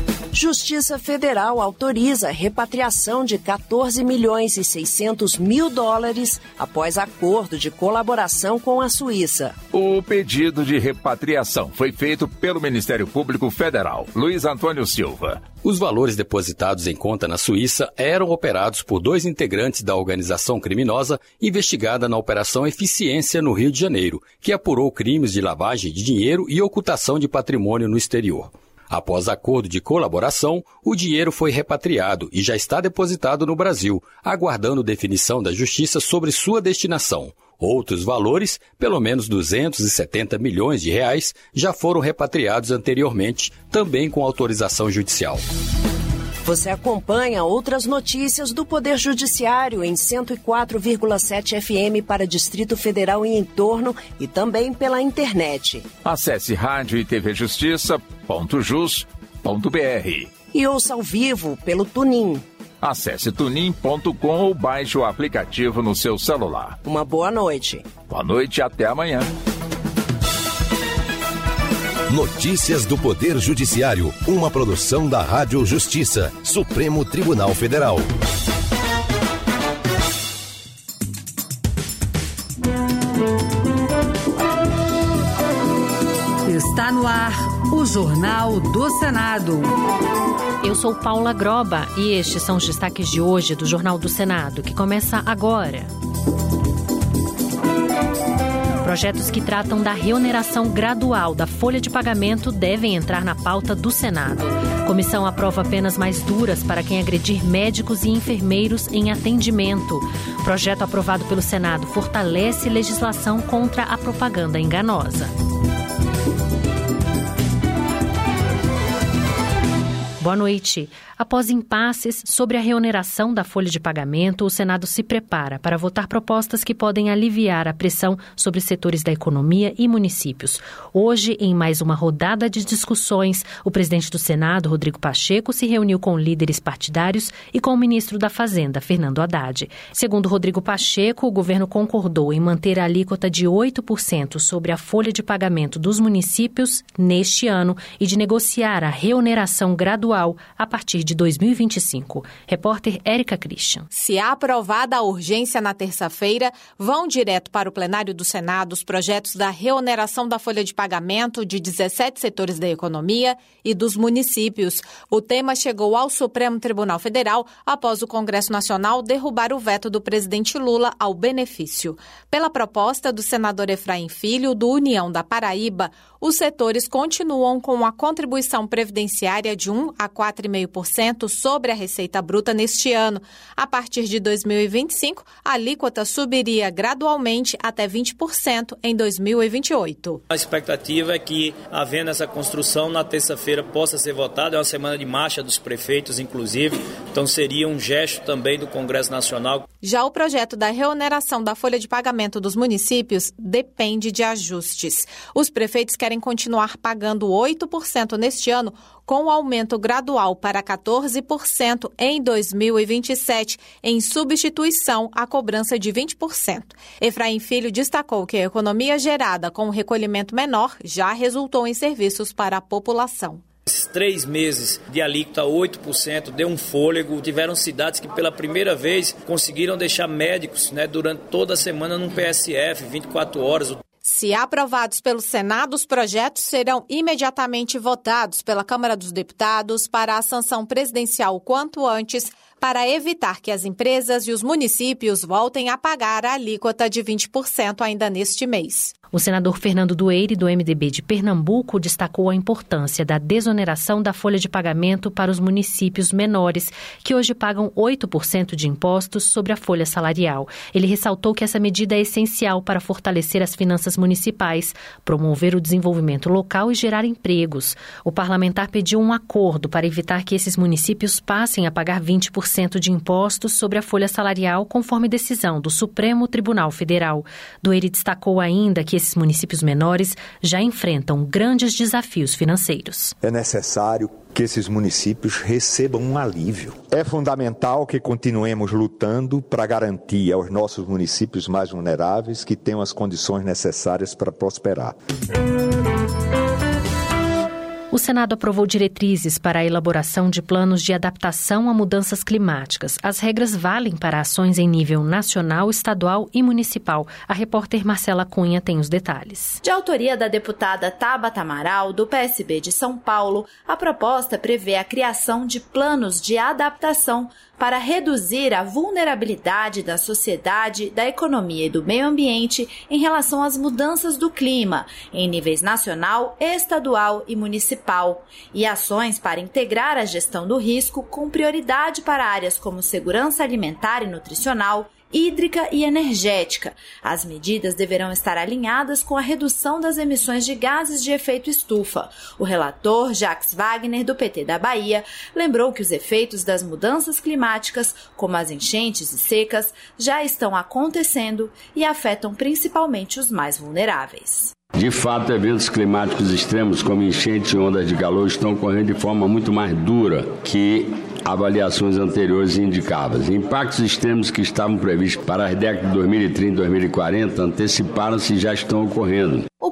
Justiça Federal autoriza a repatriação de $14,6 milhões após acordo de colaboração com a Suíça. O pedido de repatriação foi feito pelo Ministério Público Federal. Luiz Antônio Silva. Os valores depositados em conta na Suíça eram operados por 2 integrantes da organização criminosa investigada na Operação Eficiência no Rio de Janeiro, que apurou crimes de lavagem de dinheiro e ocultação de patrimônio no exterior. Após acordo de colaboração, o dinheiro foi repatriado e já está depositado no Brasil, aguardando definição da Justiça sobre sua destinação. Outros valores, pelo menos R$270 milhões, já foram repatriados anteriormente, também com autorização judicial. Você acompanha outras notícias do Poder Judiciário em 104,7 FM para Distrito Federal e entorno e também pela internet. Acesse rádio e tvjustiça.jus.br e ouça ao vivo pelo TuneIn. Acesse tunin.com ou baixe o aplicativo no seu celular. Uma boa noite. Boa noite e até amanhã. Notícias do Poder Judiciário, uma produção da Rádio Justiça, Supremo Tribunal Federal. Está no ar o Jornal do Senado. Eu sou Paula Groba e estes são os destaques de hoje do Jornal do Senado, que começa agora. Projetos que tratam da reoneração gradual da folha de pagamento devem entrar na pauta do Senado. Comissão aprova penas mais duras para quem agredir médicos e enfermeiros em atendimento. Projeto aprovado pelo Senado fortalece legislação contra a propaganda enganosa. Boa noite. Após impasses sobre a reoneração da folha de pagamento, o Senado se prepara para votar propostas que podem aliviar a pressão sobre setores da economia e municípios. Hoje, em mais uma rodada de discussões, o presidente do Senado, Rodrigo Pacheco, se reuniu com líderes partidários e com o ministro da Fazenda, Fernando Haddad. Segundo Rodrigo Pacheco, o governo concordou em manter a alíquota de 8% sobre a folha de pagamento dos municípios neste ano e de negociar a reoneração gradual a partir de 2025. Repórter Érica Christian. Se aprovada a urgência na terça-feira, vão direto para o plenário do Senado os projetos da reoneração da folha de pagamento de 17 setores da economia e dos municípios. O tema chegou ao Supremo Tribunal Federal após o Congresso Nacional derrubar o veto do presidente Lula ao benefício. Pela proposta do senador Efraim Filho, do União da Paraíba, os setores continuam com a contribuição previdenciária de 1 a 4,5% sobre a receita bruta neste ano. A partir de 2025, a alíquota subiria gradualmente até 20% em 2028. A expectativa é que, havendo essa construção, na terça-feira possa ser votada. É uma semana de marcha dos prefeitos, inclusive, então seria um gesto também do Congresso Nacional. Já o projeto da reoneração da folha de pagamento dos municípios depende de ajustes. Os prefeitos querem continuar pagando 8% neste ano, com o aumento gradual para 14% em 2027, em substituição à cobrança de 20%. Efraim Filho destacou que a economia gerada com o recolhimento menor já resultou em serviços para a população. Esses 3 meses de alíquota 8% deu um fôlego. Tiveram cidades que pela primeira vez conseguiram deixar médicos, durante toda a semana num PSF, 24 horas. Se aprovados pelo Senado, os projetos serão imediatamente votados pela Câmara dos Deputados para a sanção presidencial quanto antes, para evitar que as empresas e os municípios voltem a pagar a alíquota de 20% ainda neste mês. O senador Fernando Dueire, do MDB de Pernambuco, destacou a importância da desoneração da folha de pagamento para os municípios menores, que hoje pagam 8% de impostos sobre a folha salarial. Ele ressaltou que essa medida é essencial para fortalecer as finanças municipais, promover o desenvolvimento local e gerar empregos. O parlamentar pediu um acordo para evitar que esses municípios passem a pagar 20% de impostos sobre a folha salarial, conforme decisão do Supremo Tribunal Federal. Dueire destacou ainda que esses municípios menores já enfrentam grandes desafios financeiros. É necessário que esses municípios recebam um alívio. É fundamental que continuemos lutando para garantir aos nossos municípios mais vulneráveis que tenham as condições necessárias para prosperar. O Senado aprovou diretrizes para a elaboração de planos de adaptação a mudanças climáticas. As regras valem para ações em nível nacional, estadual e municipal. A repórter Marcela Cunha tem os detalhes. De autoria da deputada Tabata Amaral, do PSB de São Paulo, a proposta prevê a criação de planos de adaptação para reduzir a vulnerabilidade da sociedade, da economia e do meio ambiente em relação às mudanças do clima, em níveis nacional, estadual e municipal, e ações para integrar a gestão do risco com prioridade para áreas como segurança alimentar e nutricional, hídrica e energética. As medidas deverão estar alinhadas com a redução das emissões de gases de efeito estufa. O relator, Jacques Wagner, do PT da Bahia, lembrou que os efeitos das mudanças climáticas, como as enchentes e secas, já estão acontecendo e afetam principalmente os mais vulneráveis. De fato, eventos climáticos extremos como enchentes e ondas de calor estão ocorrendo de forma muito mais dura que avaliações anteriores indicavam. Impactos extremos que estavam previstos para as décadas de 2030 e 2040 anteciparam-se e já estão ocorrendo. O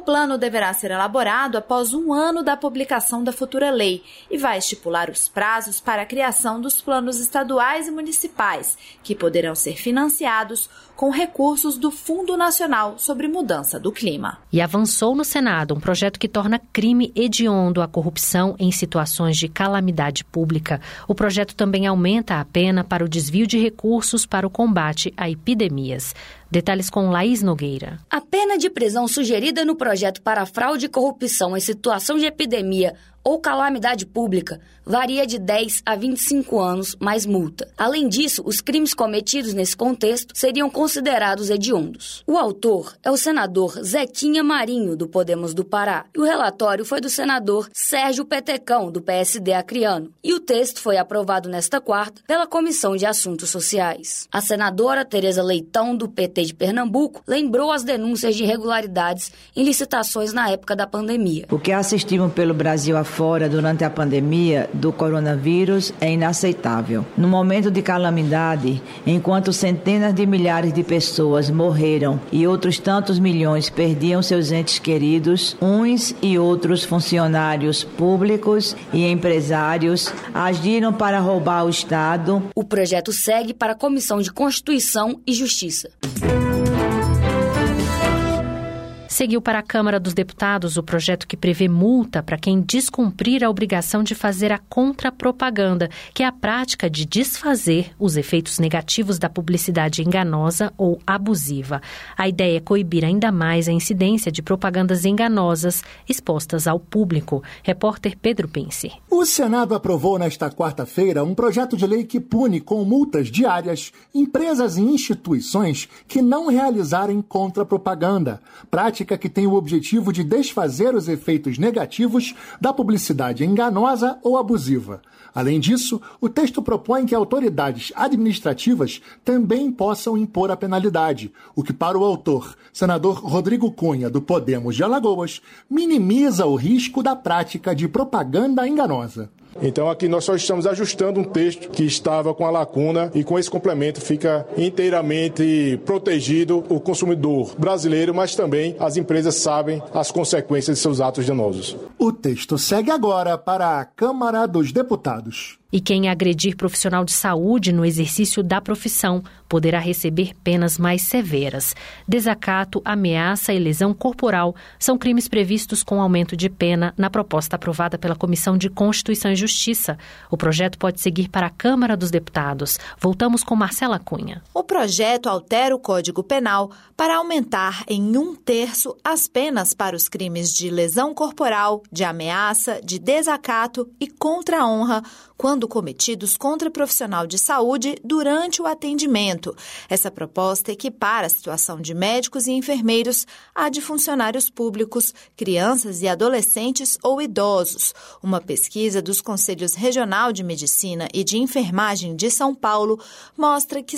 plano deverá ser elaborado após 1 ano da publicação da futura lei e vai estipular os prazos para a criação dos planos estaduais e municipais, que poderão ser financiados com recursos do Fundo Nacional sobre Mudança do Clima. E avançou no Senado um projeto que torna crime hediondo a corrupção em situações de calamidade pública. O projeto também aumenta a pena para o desvio de recursos para o combate a epidemias. Detalhes com Laís Nogueira. A pena de prisão sugerida no projeto para fraude e corrupção em situação de epidemia ou calamidade pública varia de 10 a 25 anos mais multa. Além disso, os crimes cometidos nesse contexto seriam considerados hediondos. O autor é o senador Zequinha Marinho, do Podemos do Pará, e o relatório foi do senador Sérgio Petecão, do PSD acreano, e o texto foi aprovado nesta quarta pela Comissão de Assuntos Sociais. A senadora Tereza Leitão, do PT de Pernambuco, lembrou as denúncias de irregularidades em licitações na época da pandemia. O que assistimos pelo Brasil afora durante a pandemia do coronavírus é inaceitável. No momento de calamidade, enquanto centenas de milhares de pessoas morreram e outros tantos milhões perdiam seus entes queridos, uns e outros funcionários públicos e empresários agiram para roubar o Estado. O projeto segue para a Comissão de Constituição e Justiça. Seguiu para a Câmara dos Deputados o projeto que prevê multa para quem descumprir a obrigação de fazer a contrapropaganda, que é a prática de desfazer os efeitos negativos da publicidade enganosa ou abusiva. A ideia é coibir ainda mais a incidência de propagandas enganosas expostas ao público. Repórter Pedro Pense. O Senado aprovou nesta quarta-feira um projeto de lei que pune com multas diárias empresas e instituições que não realizarem contrapropaganda, prática que tem o objetivo de desfazer os efeitos negativos da publicidade enganosa ou abusiva. Além disso, o texto propõe que autoridades administrativas também possam impor a penalidade, o que para o autor, senador Rodrigo Cunha, do Podemos de Alagoas, minimiza o risco da prática de propaganda enganosa. Então aqui nós só estamos ajustando um texto que estava com a lacuna e com esse complemento fica inteiramente protegido o consumidor brasileiro, mas também as empresas sabem as consequências de seus atos danosos. O texto segue agora para a Câmara dos Deputados. E quem agredir profissional de saúde no exercício da profissão poderá receber penas mais severas. Desacato, ameaça e lesão corporal são crimes previstos com aumento de pena na proposta aprovada pela Comissão de Constituição e Justiça. O projeto pode seguir para a Câmara dos Deputados. Voltamos com Marcela Cunha. O projeto altera o Código Penal para aumentar em 1/3 as penas para os crimes de lesão corporal, de ameaça, de desacato e contra a honra, quando cometidos contra profissional de saúde durante o atendimento. Essa proposta equipara a situação de médicos e enfermeiros à de funcionários públicos, crianças e adolescentes ou idosos. Uma pesquisa dos Conselhos Regional de Medicina e de Enfermagem de São Paulo mostra que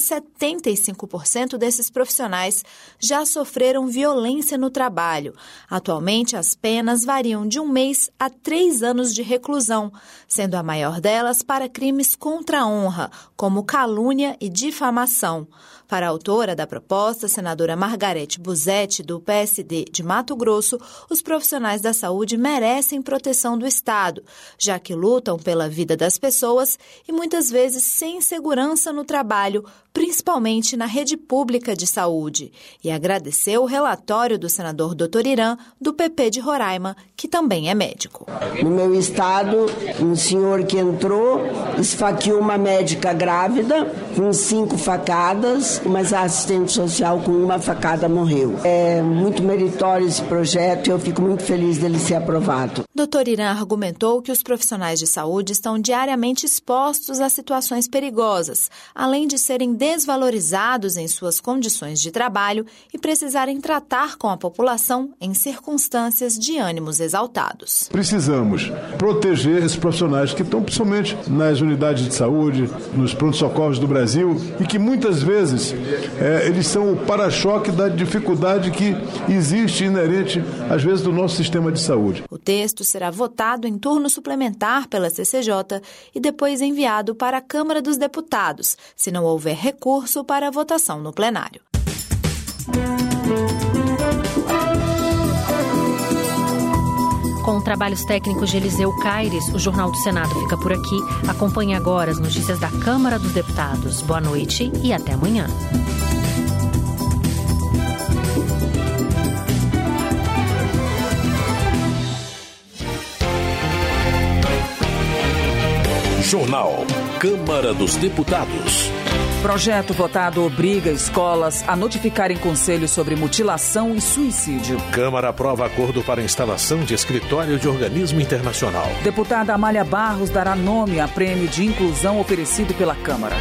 75% desses profissionais já sofreram violência no trabalho. Atualmente, as penas variam de 1 mês a 3 anos de reclusão, sendo a maior delas para crimes contra a honra, como calúnia e difamação. Para a autora da proposta, senadora Margarete Busetti, do PSD de Mato Grosso, os profissionais da saúde merecem proteção do Estado, já que lutam pela vida das pessoas e muitas vezes sem segurança no trabalho, principalmente na rede pública de saúde. E agradeceu o relatório do senador Dr. Irã, do PP de Roraima, que também é médico. No meu estado, um senhor que entrou, esfaqueou uma médica grávida com 5 facadas, mas a assistente social com 1 facada morreu. É muito meritório esse projeto e eu fico muito feliz dele ser aprovado. Dr. Irã argumentou que os profissionais de saúde estão diariamente expostos a situações perigosas, além de serem desvalorizados em suas condições de trabalho e precisarem tratar com a população em circunstâncias de ânimos exaltados. Precisamos proteger esses profissionais que estão principalmente nas unidades de saúde, nos pronto-socorros do Brasil e que muitas vezes eles são o para-choque da dificuldade que existe inerente às vezes do nosso sistema de saúde. O texto será votado em turno suplementar pela CCJ e depois enviado para a Câmara dos Deputados, se não houver recurso para a votação no plenário. Com trabalhos técnicos de Eliseu Caires, o Jornal do Senado fica por aqui. Acompanhe agora as notícias da Câmara dos Deputados. Boa noite e até amanhã. Jornal Câmara dos Deputados. Projeto votado obriga escolas a notificarem conselhos sobre mutilação e suicídio. Câmara aprova acordo para instalação de escritório de organismo internacional. Deputada Amália Barros dará nome a prêmio de inclusão oferecido pela Câmara.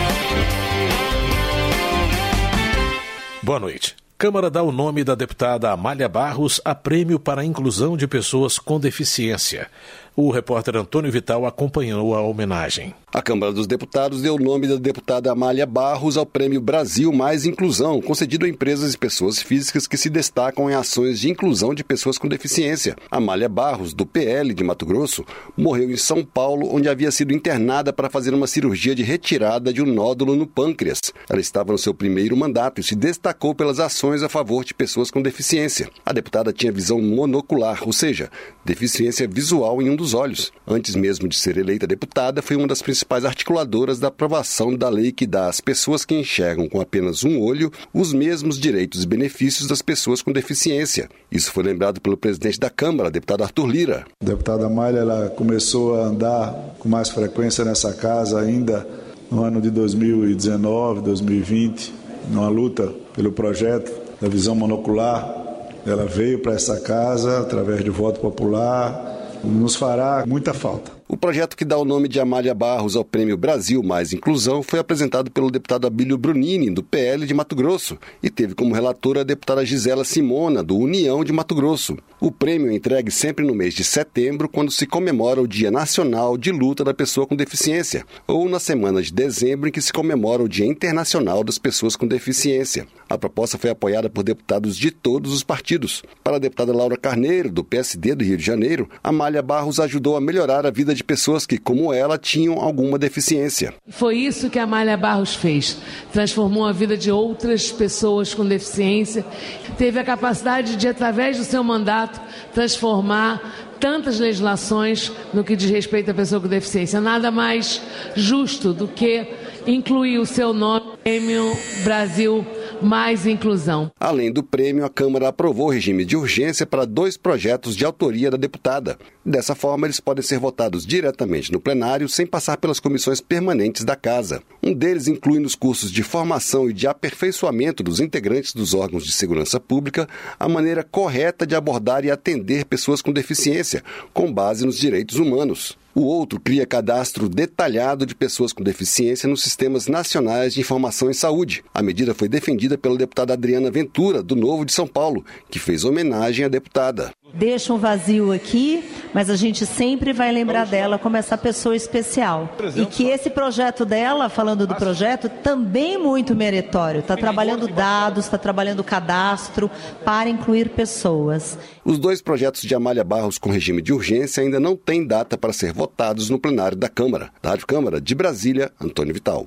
Boa noite. Câmara dá o nome da deputada Amália Barros a prêmio para a inclusão de pessoas com deficiência. O repórter Antônio Vital acompanhou a homenagem. A Câmara dos Deputados deu o nome da deputada Amália Barros ao Prêmio Brasil Mais Inclusão, concedido a empresas e pessoas físicas que se destacam em ações de inclusão de pessoas com deficiência. Amália Barros, do PL de Mato Grosso, morreu em São Paulo, onde havia sido internada para fazer uma cirurgia de retirada de um nódulo no pâncreas. Ela estava no seu primeiro mandato e se destacou pelas ações a favor de pessoas com deficiência. A deputada tinha visão monocular, ou seja, deficiência visual em um dos olhos. Antes mesmo de ser eleita deputada, foi uma das principais articuladoras da aprovação da lei que dá às pessoas que enxergam com apenas um olho os mesmos direitos e benefícios das pessoas com deficiência. Isso foi lembrado pelo presidente da Câmara, deputado Arthur Lira. A deputada Amália, ela começou a andar com mais frequência nessa casa ainda no ano de 2019, 2020, numa luta pelo projeto da visão monocular. Ela veio para essa casa através de voto popular, nos fará muita falta. O projeto que dá o nome de Amália Barros ao Prêmio Brasil Mais Inclusão foi apresentado pelo deputado Abílio Brunini, do PL de Mato Grosso, e teve como relatora a deputada Gisela Simona, do União de Mato Grosso. O prêmio é entregue sempre no mês de setembro, quando se comemora o Dia Nacional de Luta da Pessoa com Deficiência, ou na semana de dezembro, em que se comemora o Dia Internacional das Pessoas com Deficiência. A proposta foi apoiada por deputados de todos os partidos. Para a deputada Laura Carneiro, do PSD do Rio de Janeiro, Amália Barros ajudou a melhorar a vida de pessoas que, como ela, tinham alguma deficiência. Foi isso que a Amália Barros fez. Transformou a vida de outras pessoas com deficiência. Teve a capacidade de, através do seu mandato, transformar tantas legislações no que diz respeito à pessoa com deficiência. Nada mais justo do que incluir o seu nome no Prêmio Brasil Mais Inclusão. Além do prêmio, a Câmara aprovou o regime de urgência para 2 projetos de autoria da deputada. Dessa forma, eles podem ser votados diretamente no plenário, sem passar pelas comissões permanentes da Casa. Um deles inclui nos cursos de formação e de aperfeiçoamento dos integrantes dos órgãos de segurança pública a maneira correta de abordar e atender pessoas com deficiência, com base nos direitos humanos. O outro cria cadastro detalhado de pessoas com deficiência nos sistemas nacionais de informação em saúde. A medida foi defendida pela deputada Adriana Ventura, do Novo de São Paulo, que fez homenagem à deputada. Deixa um vazio aqui, mas a gente sempre vai lembrar dela como essa pessoa especial. E que esse projeto dela, falando do projeto, também muito meritório. Está trabalhando dados, está trabalhando cadastro para incluir pessoas. Os 2 projetos de Amália Barros com regime de urgência ainda não têm data para ser votados no plenário da Câmara. Da Rádio Câmara de Brasília, Antônio Vital.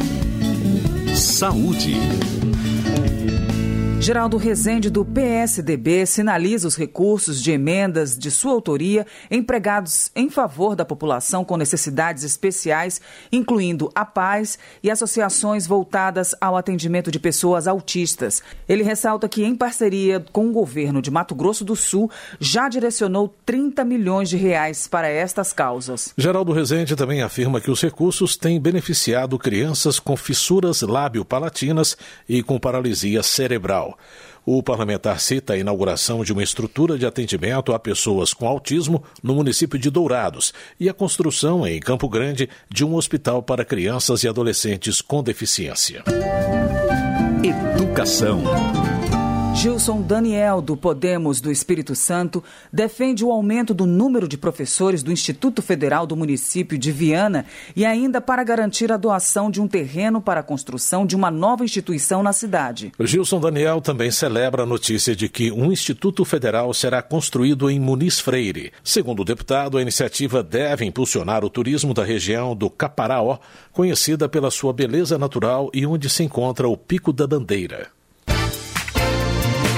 Saúde. Geraldo Rezende, do PSDB, sinaliza os recursos de emendas de sua autoria empregados em favor da população com necessidades especiais, incluindo a Paz e associações voltadas ao atendimento de pessoas autistas. Ele ressalta que, em parceria com o governo de Mato Grosso do Sul, já direcionou 30 milhões de reais para estas causas. Geraldo Rezende também afirma que os recursos têm beneficiado crianças com fissuras lábio-palatinas e com paralisia cerebral. O parlamentar cita a inauguração de uma estrutura de atendimento a pessoas com autismo no município de Dourados e a construção em Campo Grande de um hospital para crianças e adolescentes com deficiência. Educação. Gilson Daniel, do Podemos do Espírito Santo, defende o aumento do número de professores do Instituto Federal do município de Viana e ainda para garantir a doação de um terreno para a construção de uma nova instituição na cidade. Gilson Daniel também celebra a notícia de que um Instituto Federal será construído em Muniz Freire. Segundo o deputado, a iniciativa deve impulsionar o turismo da região do Caparaó, conhecida pela sua beleza natural e onde se encontra o Pico da Bandeira.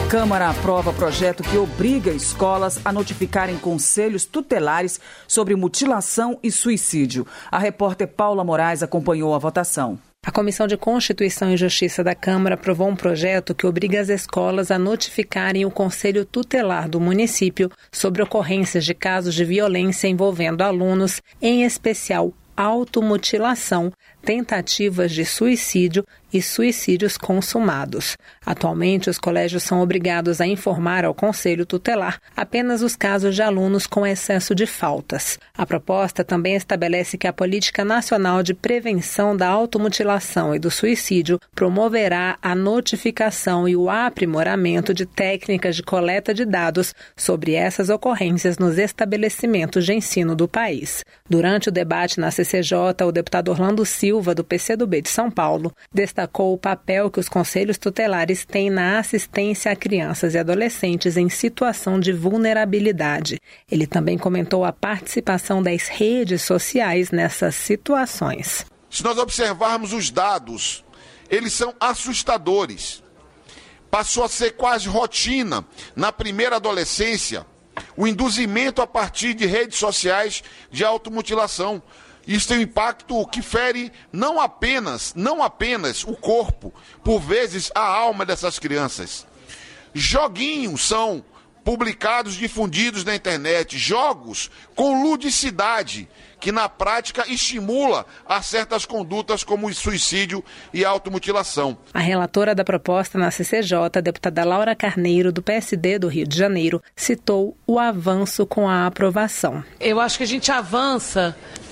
Câmara aprova projeto que obriga escolas a notificarem conselhos tutelares sobre mutilação e suicídio. A repórter Paula Moraes acompanhou a votação. A Comissão de Constituição e Justiça da Câmara aprovou um projeto que obriga as escolas a notificarem o Conselho Tutelar do município sobre ocorrências de casos de violência envolvendo alunos, em especial automutilação, tentativas de suicídio e suicídios consumados. Atualmente, os colégios são obrigados a informar ao Conselho Tutelar apenas os casos de alunos com excesso de faltas. A proposta também estabelece que a Política Nacional de Prevenção da Automutilação e do Suicídio promoverá a notificação e o aprimoramento de técnicas de coleta de dados sobre essas ocorrências nos estabelecimentos de ensino do país. Durante o debate na CCJ, o deputado Orlando Silva, do PCdoB de São Paulo, destacou o papel que os conselhos tutelares têm na assistência a crianças e adolescentes em situação de vulnerabilidade. Ele também comentou a participação das redes sociais nessas situações. Se nós observarmos os dados, eles são assustadores. Passou a ser quase rotina na primeira adolescência o induzimento a partir de redes sociais de automutilação. Isso tem um impacto que fere não apenas o corpo, por vezes a alma dessas crianças. Joguinhos são publicados, difundidos na internet, jogos com ludicidade, que na prática estimula a certas condutas como o suicídio e a automutilação. A relatora da proposta na CCJ, a deputada Laura Carneiro, do PSD do Rio de Janeiro, citou o avanço com a aprovação. Eu acho que a gente avança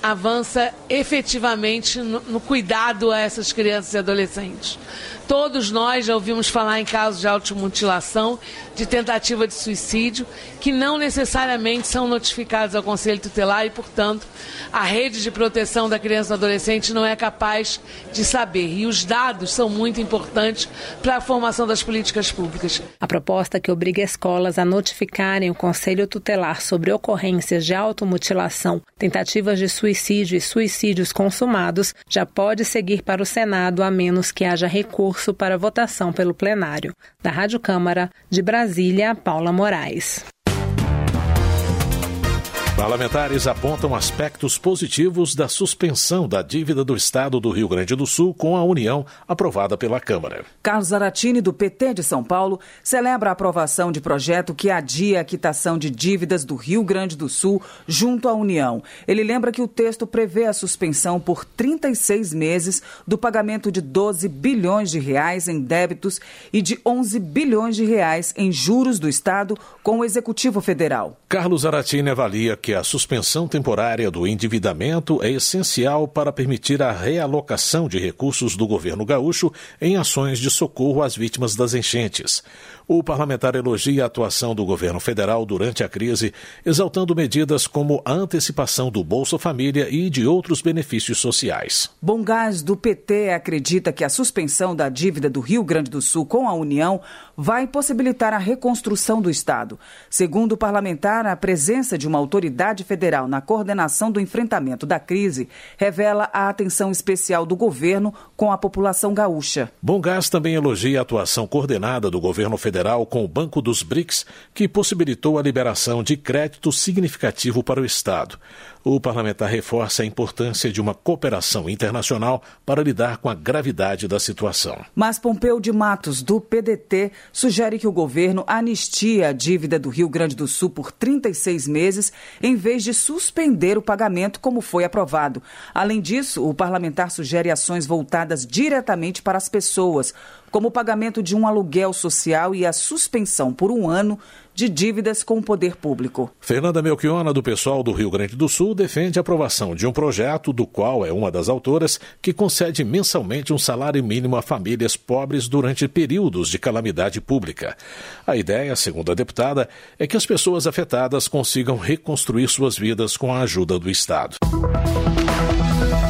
efetivamente no cuidado a essas crianças e adolescentes. Todos nós já ouvimos falar em casos de automutilação, de tentativa de suicídio, que não necessariamente são notificados ao Conselho Tutelar e, portanto, a rede de proteção da criança e do adolescente não é capaz de saber. E os dados são muito importantes para a formação das políticas públicas. A proposta que obriga escolas a notificarem o Conselho Tutelar sobre ocorrências de automutilação, tentativas de suicídio e suicídios consumados já pode seguir para o Senado, a menos que haja recurso para votação pelo plenário. Da Rádio Câmara, de Brasília, Paula Moraes. Parlamentares apontam aspectos positivos da suspensão da dívida do Estado do Rio Grande do Sul com a União, aprovada pela Câmara. Carlos Zaratini, do PT de São Paulo, celebra a aprovação de projeto que adia a quitação de dívidas do Rio Grande do Sul junto à União. Ele lembra que o texto prevê a suspensão por 36 meses do pagamento de 12 bilhões de reais em débitos e de 11 bilhões de reais em juros do Estado com o Executivo Federal. Carlos Zaratini avalia que a suspensão temporária do endividamento é essencial para permitir a realocação de recursos do governo gaúcho em ações de socorro às vítimas das enchentes. O parlamentar elogia a atuação do governo federal durante a crise, exaltando medidas como a antecipação do Bolsa Família e de outros benefícios sociais. Bongás, do PT, acredita que a suspensão da dívida do Rio Grande do Sul com a União vai possibilitar a reconstrução do Estado. Segundo o parlamentar, a presença de uma autoridade federal na coordenação do enfrentamento da crise revela a atenção especial do governo com a população gaúcha. Bongás também elogia a atuação coordenada do governo federal com o Banco dos BRICS, que possibilitou a liberação de crédito significativo para o Estado. O parlamentar reforça a importância de uma cooperação internacional para lidar com a gravidade da situação. Mas Pompeu de Matos, do PDT, sugere que o governo anistie a dívida do Rio Grande do Sul por 36 meses, em vez de suspender o pagamento como foi aprovado. Além disso, o parlamentar sugere ações voltadas diretamente para as pessoas, como o pagamento de um aluguel social e a suspensão por um ano de dívidas com o poder público. Fernanda Melchiona, do PSOL do Rio Grande do Sul, defende a aprovação de um projeto do qual é uma das autoras, que concede mensalmente um salário mínimo a famílias pobres durante períodos de calamidade pública. A ideia, segundo a deputada, é que as pessoas afetadas consigam reconstruir suas vidas com a ajuda do Estado.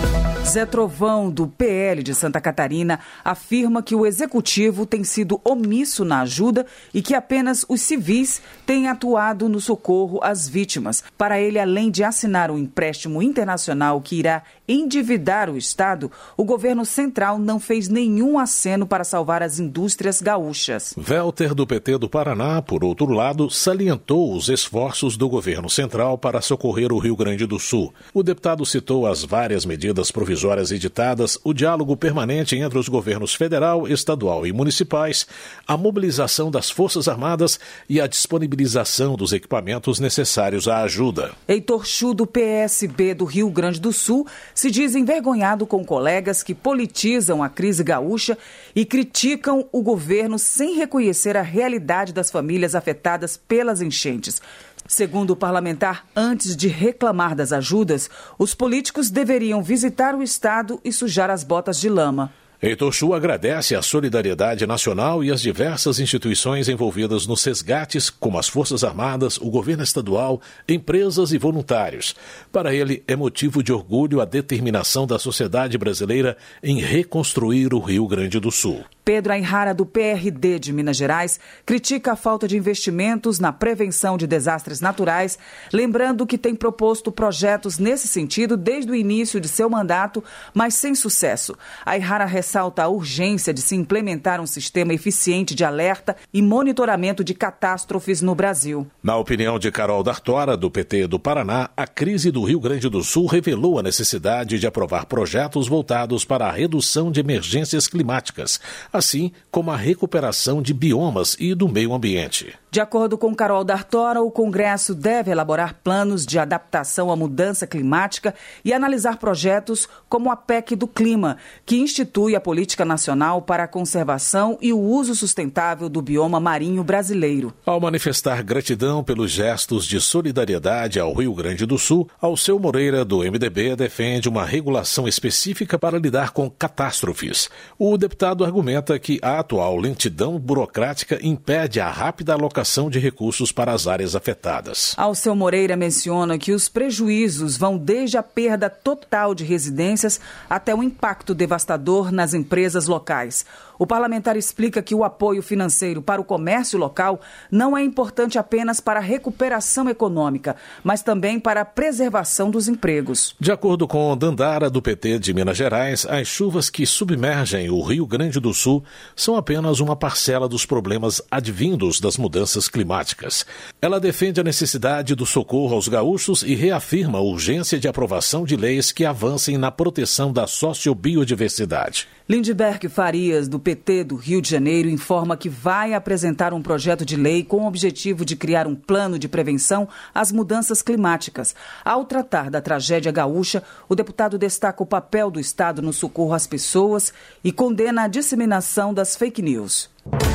Zé Trovão, do PL de Santa Catarina, afirma que o executivo tem sido omisso na ajuda e que apenas os civis têm atuado no socorro às vítimas. Para ele, além de assinar um empréstimo internacional que irá endividar o Estado, o governo central não fez nenhum aceno para salvar as indústrias gaúchas. Welter, do PT do Paraná, por outro lado, salientou os esforços do governo central para socorrer o Rio Grande do Sul. O deputado citou as várias medidas provisórias editadas, o diálogo permanente entre os governos federal, estadual e municipais, a mobilização das Forças Armadas e a disponibilização dos equipamentos necessários à ajuda. Heitor Chu, do PSB do Rio Grande do Sul, se diz envergonhado com colegas que politizam a crise gaúcha e criticam o governo sem reconhecer a realidade das famílias afetadas pelas enchentes. Segundo o parlamentar, antes de reclamar das ajudas, os políticos deveriam visitar o Estado e sujar as botas de lama. Heitor Chu agradece a solidariedade nacional e as diversas instituições envolvidas nos resgates, como as Forças Armadas, o governo estadual, empresas e voluntários. Para ele, é motivo de orgulho a determinação da sociedade brasileira em reconstruir o Rio Grande do Sul. Pedro Ayrara, do PRD de Minas Gerais, critica a falta de investimentos na prevenção de desastres naturais, lembrando que tem proposto projetos nesse sentido desde o início de seu mandato, mas sem sucesso. Ayrara ressalta a urgência de se implementar um sistema eficiente de alerta e monitoramento de catástrofes no Brasil. Na opinião de Carol D'Artora, do PT do Paraná, a crise do Rio Grande do Sul revelou a necessidade de aprovar projetos voltados para a redução de emergências climáticas, assim como a recuperação de biomas e do meio ambiente. De acordo com Carol D'Artora, o Congresso deve elaborar planos de adaptação à mudança climática e analisar projetos como a PEC do Clima, que institui a Política Nacional para a Conservação e o Uso Sustentável do Bioma Marinho Brasileiro. Ao manifestar gratidão pelos gestos de solidariedade ao Rio Grande do Sul, Alceu Moreira, do MDB, defende uma regulação específica para lidar com catástrofes. O deputado argumenta que a atual lentidão burocrática impede a rápida alocação de recursos para as áreas afetadas. Alceu Moreira menciona que os prejuízos vão desde a perda total de residências até o impacto devastador nas empresas locais. O parlamentar explica que o apoio financeiro para o comércio local não é importante apenas para a recuperação econômica, mas também para a preservação dos empregos. De acordo com Dandara, do PT de Minas Gerais, as chuvas que submergem o Rio Grande do Sul são apenas uma parcela dos problemas advindos das mudanças climáticas. Ela defende a necessidade do socorro aos gaúchos e reafirma a urgência de aprovação de leis que avancem na proteção da sociobiodiversidade. Lindbergh Farias, do PT do Rio de Janeiro, informa que vai apresentar um projeto de lei com o objetivo de criar um plano de prevenção às mudanças climáticas. Ao tratar da tragédia gaúcha, o deputado destaca o papel do Estado no socorro às pessoas e condena a disseminação das fake news.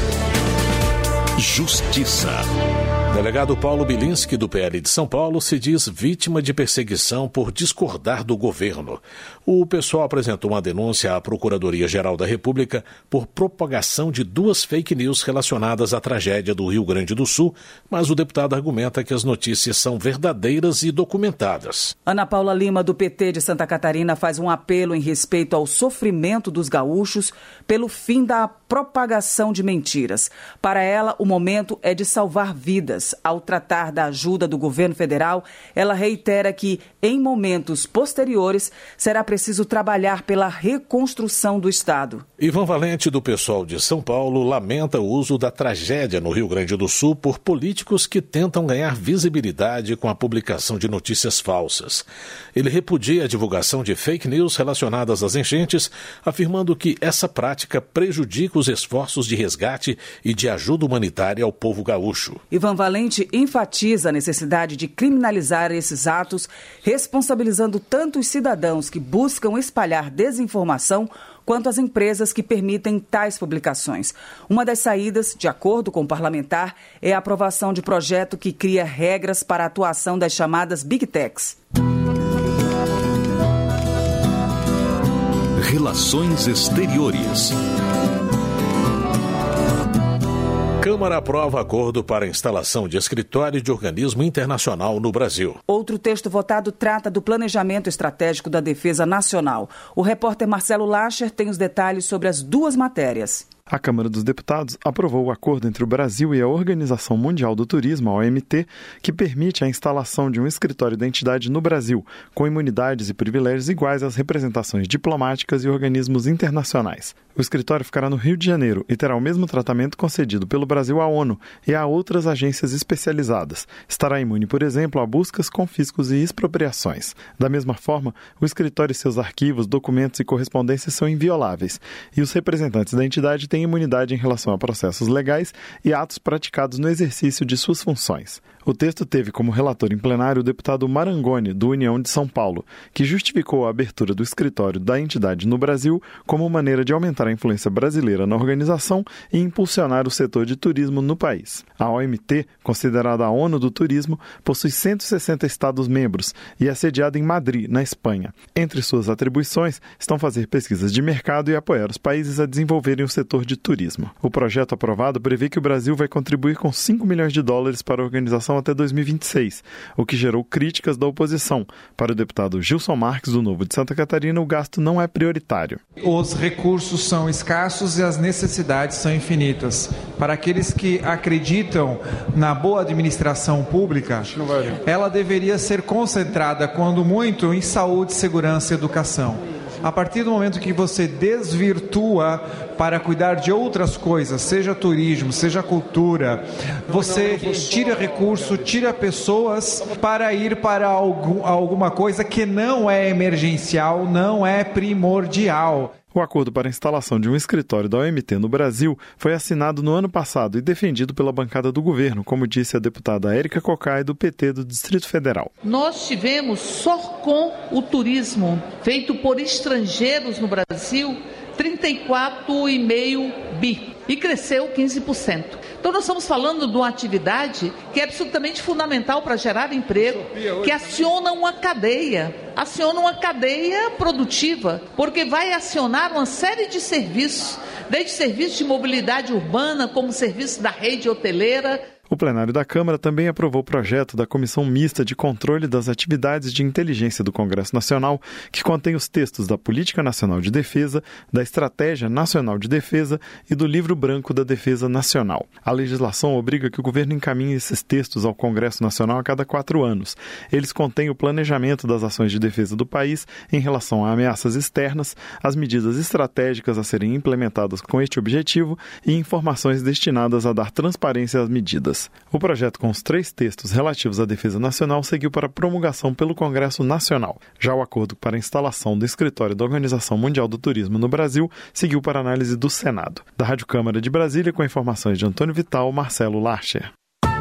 Justiça. Delegado Paulo Bilinski, do PL de São Paulo, se diz vítima de perseguição por discordar do governo. O pessoal apresentou uma denúncia à Procuradoria-Geral da República por propagação de 2 fake news relacionadas à tragédia do Rio Grande do Sul, mas o deputado argumenta que as notícias são verdadeiras e documentadas. Ana Paula Lima, do PT de Santa Catarina, faz um apelo em respeito ao sofrimento dos gaúchos pelo fim da propagação de mentiras. Para ela, o momento é de salvar vidas. Ao tratar da ajuda do governo federal, ela reitera que, em momentos posteriores, será preciso trabalhar pela reconstrução do Estado. Ivan Valente, do PSOL de São Paulo, lamenta o uso da tragédia no Rio Grande do Sul por políticos que tentam ganhar visibilidade com a publicação de notícias falsas. Ele repudia a divulgação de fake news relacionadas às enchentes, afirmando que essa prática prejudica os esforços de resgate e de ajuda humanitária ao povo gaúcho. Ivan Valente enfatiza a necessidade de criminalizar esses atos, responsabilizando tanto os cidadãos que buscam espalhar desinformação quanto as empresas que permitem tais publicações. Uma das saídas, de acordo com o parlamentar, é a aprovação de projeto que cria regras para a atuação das chamadas Big Techs. Relações Exteriores. Câmara aprova acordo para a instalação de escritório de organismo internacional no Brasil. Outro texto votado trata do planejamento estratégico da defesa nacional. O repórter Marcelo Lacher tem os detalhes sobre as duas matérias. A Câmara dos Deputados aprovou o acordo entre o Brasil e a Organização Mundial do Turismo, a OMT, que permite a instalação de um escritório da entidade no Brasil, com imunidades e privilégios iguais às representações diplomáticas e organismos internacionais. O escritório ficará no Rio de Janeiro e terá o mesmo tratamento concedido pelo Brasil à ONU e a outras agências especializadas. Estará imune, por exemplo, a buscas, confiscos e expropriações. Da mesma forma, o escritório e seus arquivos, documentos e correspondências são invioláveis, e os representantes da entidade têm imunidade em relação a processos legais e atos praticados no exercício de suas funções. O texto teve como relator em plenário o deputado Marangoni, do União de São Paulo, que justificou a abertura do escritório da entidade no Brasil como maneira de aumentar a influência brasileira na organização e impulsionar o setor de turismo no país. A OMT, considerada a ONU do turismo, possui 160 Estados-membros e é sediada em Madrid, na Espanha. Entre suas atribuições estão fazer pesquisas de mercado e apoiar os países a desenvolverem o setor de turismo. O projeto aprovado prevê que o Brasil vai contribuir com $5 milhões para a organização até 2026, o que gerou críticas da oposição. Para o deputado Gilson Marques, do Novo de Santa Catarina, o gasto não é prioritário. Os recursos são escassos e as necessidades são infinitas. Para aqueles que acreditam na boa administração pública, ela deveria ser concentrada, quando muito, em saúde, segurança e educação. A partir do momento que você desvirtua para cuidar de outras coisas, seja turismo, seja cultura, você tira recurso, tira pessoas para ir para alguma coisa que não é emergencial, não é primordial. O acordo para a instalação de um escritório da OMT no Brasil foi assinado no ano passado e defendido pela bancada do governo, como disse a deputada Érica Cocai, do PT do Distrito Federal. Nós tivemos só com o turismo feito por estrangeiros no Brasil 34,5 bi e cresceu 15%. Então nós estamos falando de uma atividade que é absolutamente fundamental para gerar emprego, que aciona uma cadeia produtiva, porque vai acionar uma série de serviços, desde serviços de mobilidade urbana, como serviço da rede hoteleira. O plenário da Câmara também aprovou o projeto da Comissão Mista de Controle das Atividades de Inteligência do Congresso Nacional, que contém os textos da Política Nacional de Defesa, da Estratégia Nacional de Defesa e do Livro Branco da Defesa Nacional. A legislação obriga que o governo encaminhe esses textos ao Congresso Nacional a cada 4 anos. Eles contêm o planejamento das ações de defesa do país em relação a ameaças externas, as medidas estratégicas a serem implementadas com este objetivo e informações destinadas a dar transparência às medidas. O projeto, com os 3 textos relativos à defesa nacional, seguiu para promulgação pelo Congresso Nacional. Já o acordo para a instalação do escritório da Organização Mundial do Turismo no Brasil seguiu para análise do Senado. Da Rádio Câmara de Brasília, com informações de Antônio Vital, Marcelo Lacher.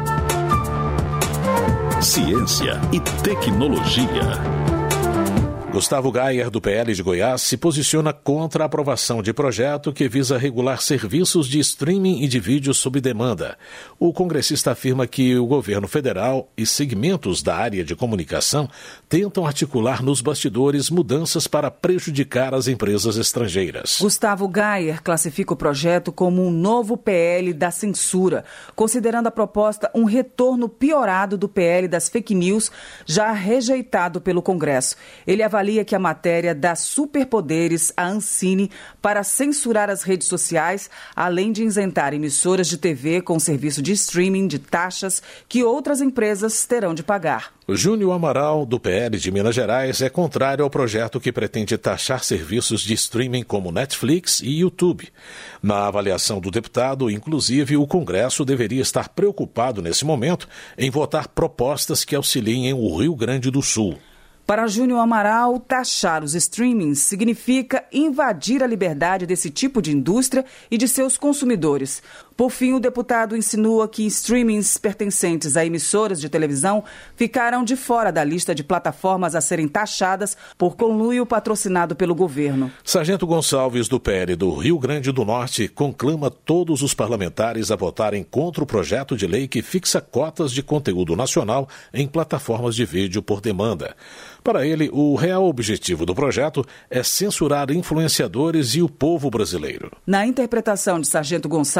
Ciência e tecnologia. Gustavo Gayer, do PL de Goiás, se posiciona contra a aprovação de projeto que visa regular serviços de streaming e de vídeos sob demanda. O congressista afirma que o governo federal e segmentos da área de comunicação tentam articular nos bastidores mudanças para prejudicar as empresas estrangeiras. Gustavo Gayer classifica o projeto como um novo PL da censura, considerando a proposta um retorno piorado do PL das fake news, já rejeitado pelo Congresso. Ele avalia que a matéria dá superpoderes à Ancine para censurar as redes sociais, além de isentar emissoras de TV com serviço de streaming de taxas que outras empresas terão de pagar. Júnior Amaral, do PL de Minas Gerais, é contrário ao projeto que pretende taxar serviços de streaming como Netflix e YouTube. Na avaliação do deputado, inclusive, o Congresso deveria estar preocupado nesse momento em votar propostas que auxiliem o Rio Grande do Sul. Para Júnior Amaral, taxar os streamings significa invadir a liberdade desse tipo de indústria e de seus consumidores. Por fim, o deputado insinua que streamings pertencentes a emissoras de televisão ficaram de fora da lista de plataformas a serem taxadas por conluio patrocinado pelo governo. Sargento Gonçalves, do PL do Rio Grande do Norte, conclama todos os parlamentares a votarem contra o projeto de lei que fixa cotas de conteúdo nacional em plataformas de vídeo por demanda. Para ele, o real objetivo do projeto é censurar influenciadores e o povo brasileiro. Na interpretação de Sargento Gonçalves, a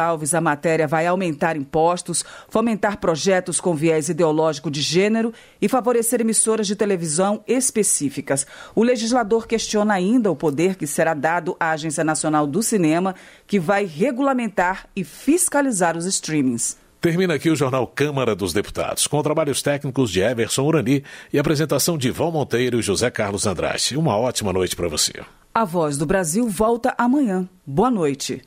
matéria vai aumentar impostos, fomentar projetos com viés ideológico de gênero e favorecer emissoras de televisão específicas. O legislador questiona ainda o poder que será dado à Agência Nacional do Cinema, que vai regulamentar e fiscalizar os streamings. Termina aqui o Jornal Câmara dos Deputados, com trabalhos técnicos de Everson Urani e apresentação de Val Monteiro e José Carlos Andrade. Uma ótima noite para você. A Voz do Brasil volta amanhã. Boa noite.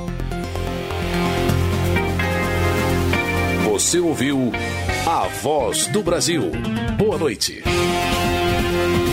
Você ouviu A Voz do Brasil. Boa noite.